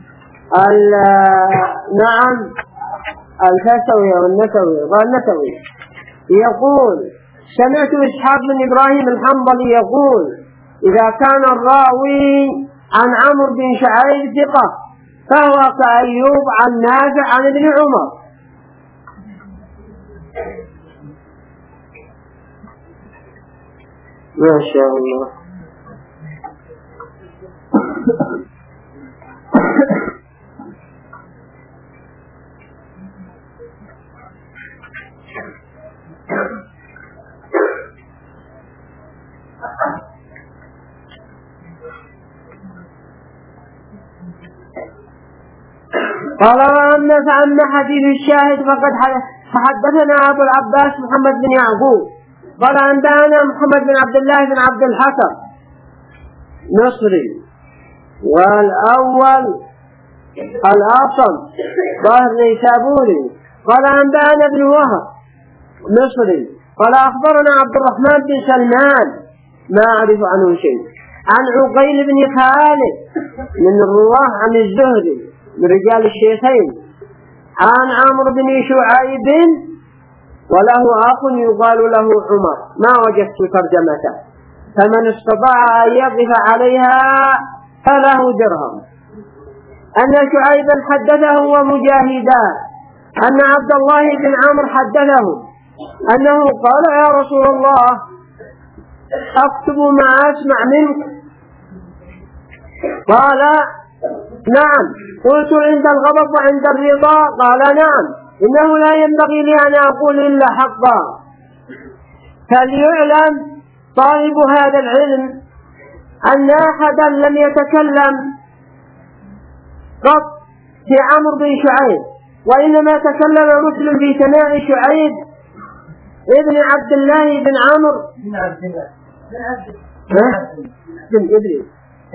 [SPEAKER 1] نعم الفسوي والنسوي يقول: سمعت إسحاق بن إبراهيم الحنظلي يقول: إذا كان الراوي عن عمرو بن شعيب ثقة فهو كأيوب عن نافع عن ابن عمر. ما شاء الله. قال: فأما حديث الشاهد فقد حدثنا أبو العباس محمد بن يعقوب قال: أنبأنا محمد بن عبد الله بن عبد الحكم مصري، والأول الأصم ظاهر نيسابوري قال: أنبأنا ابن وهب مصري قال: أخبرنا عبد الرحمن بن سلمان ما أعرف عنه شيء، عن عقيل بن خالد من الرواه عن الزهري من رجال الشيخين، عن عمرو بن شعيب وله أخ يقال له عمر، ما وجدت ترجمته، فمن استطاع أن يقف عليها فله درهم. أن شعيبا حدثه ومجاهدا أن عبد الله بن عمرو حدثه أنه قال: يا رسول الله أكتب ما أسمع منك؟ قال: نعم. قلت: عند الغضب وعند الرضا؟ قال: نعم. إنه لا ينبغي لي أن أقول إلا حقا. فليعلم طالب هذا العلم أن أحدا لم يتكلم قط في عمرو بن شعيب، وإنما تكلم مسلم في سماع شعيب ابن عبد الله بن عمرو بن عبد الله بن إدريس.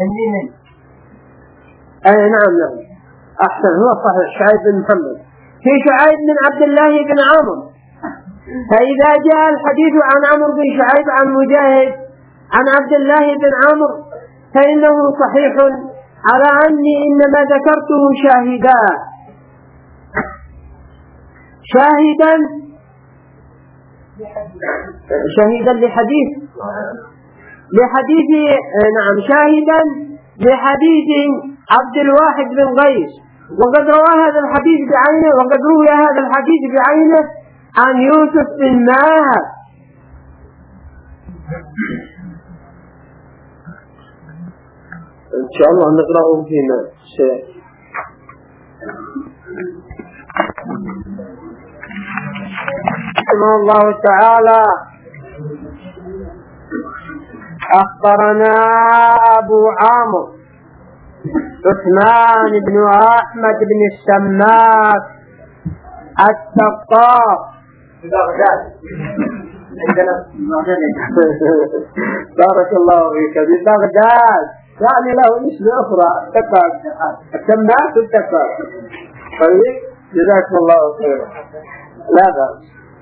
[SPEAKER 1] نعم أحسن، هو صحيح، شعيب بن محمد في شعيب بن عبد الله بن عمرو. فإذا جاء الحديث عن عمرو بن شعيب عن مجاهد عن عبد الله بن عمرو فإنه صحيح، على أني إنما ذكرته شاهدا لحديث عبد الواحد بن قيس، وقد روى هذا الحديث بعينه، وقد روي هذا الحديث بعينه عن يوسف بن ماهر. إن شاء الله نقرأه فيما رحمه الله تعالى. أخبرنا أبو عامر عثمان بن أحمد بن السماك التقاط ببغداد عندنا بارك الله فيك ببغداد، يعني له اسم أخرى السماك التقاط. طيب جزاكم الله خيرا. لا بأس.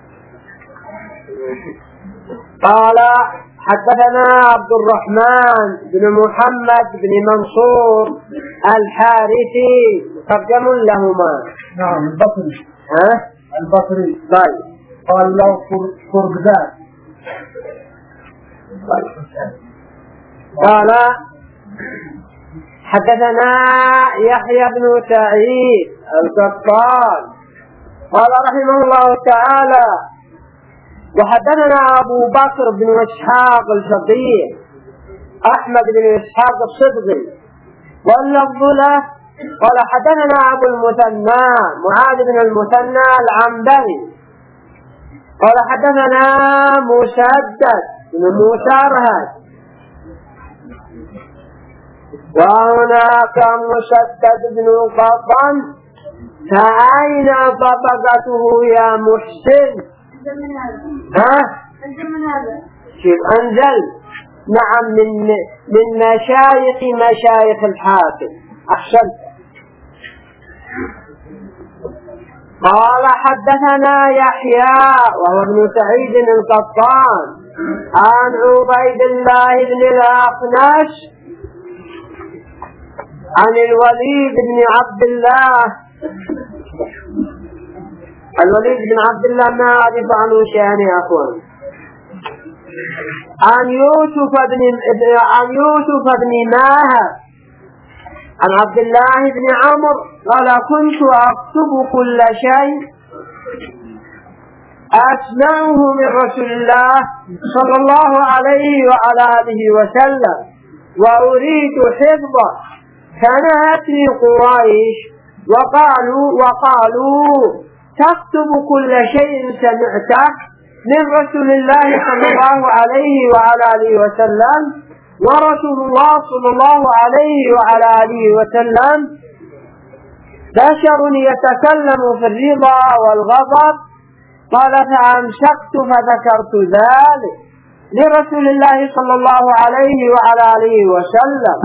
[SPEAKER 1] قال حدثنا عبد الرحمن بن محمد بن منصور الحارثي ترجم لهما.
[SPEAKER 2] نعم البصري. البصري.
[SPEAKER 1] طيب.
[SPEAKER 2] قال له قربداد.
[SPEAKER 1] قال حدثنا يحيى بن سعيد القطان قال رحمه الله تعالى وحدثنا أبو بكر بن إسحاق الفقيه أحمد بن إسحاق الصدغي واللفظ له قال حدثنا أبو المثنى معاذ بن المثنى العنبري قال حدثنا مسدد بن مسرهد وهناك مسدد بن قطن فأين طبقته يا محسن؟ شوف أنزل. نعم من مشايخ الحاكم. أحسنت. قال حدثنا يحيى وهو ابن سعيد القطان عن عبيد الله بن الأخنس عن الوليد بن عبد الله. الوليد بن عبد الله ما أعرف عنه شيئا يا أخوان. عن يوسف بن ماهر عن عبد الله بن عمرو قال كنت أكتب كل شيء أسمعه من رسول الله صلى الله عليه وعلى آله وسلم وأريد حفظه فنهتني قريش وقالوا تكتب كل شيء سمعته من رسول الله صلى الله عليه وعلى آله وسلم ورسول الله صلى الله عليه وعلى آله وسلم بشر يتكلم في الرضا والغضب. قال فأمسكت فذكرت ذلك لرسول الله صلى الله عليه وعلى آله وسلم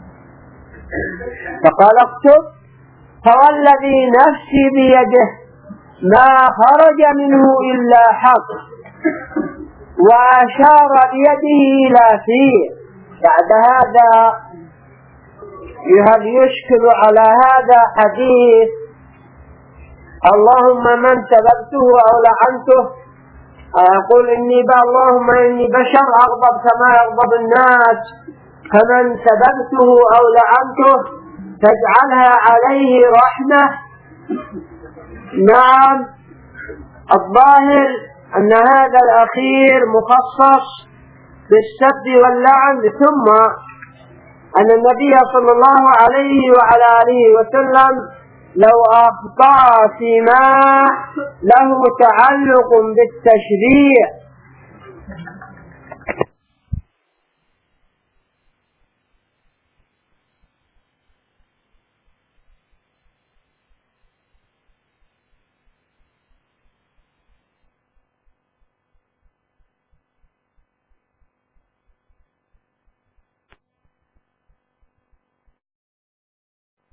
[SPEAKER 1] فقال اكتب فوالذي نفسي بيده ما خرج منه إلا حق وأشار بيده إلى فيه. بعد هذا هل يشكل على هذا حديث اللهم من سببته أو لعنته أقول اللهم إني بشر أغضب كما يغضب الناس فمن سببته أو لعنته تجعلها عليه رحمة. نعم الظاهر أن هذا الأخير مخصص بالسب واللعن ثم أن النبي صلى الله عليه وعلى آله وسلم لو أخطأ فيما له تعلق بالتشريع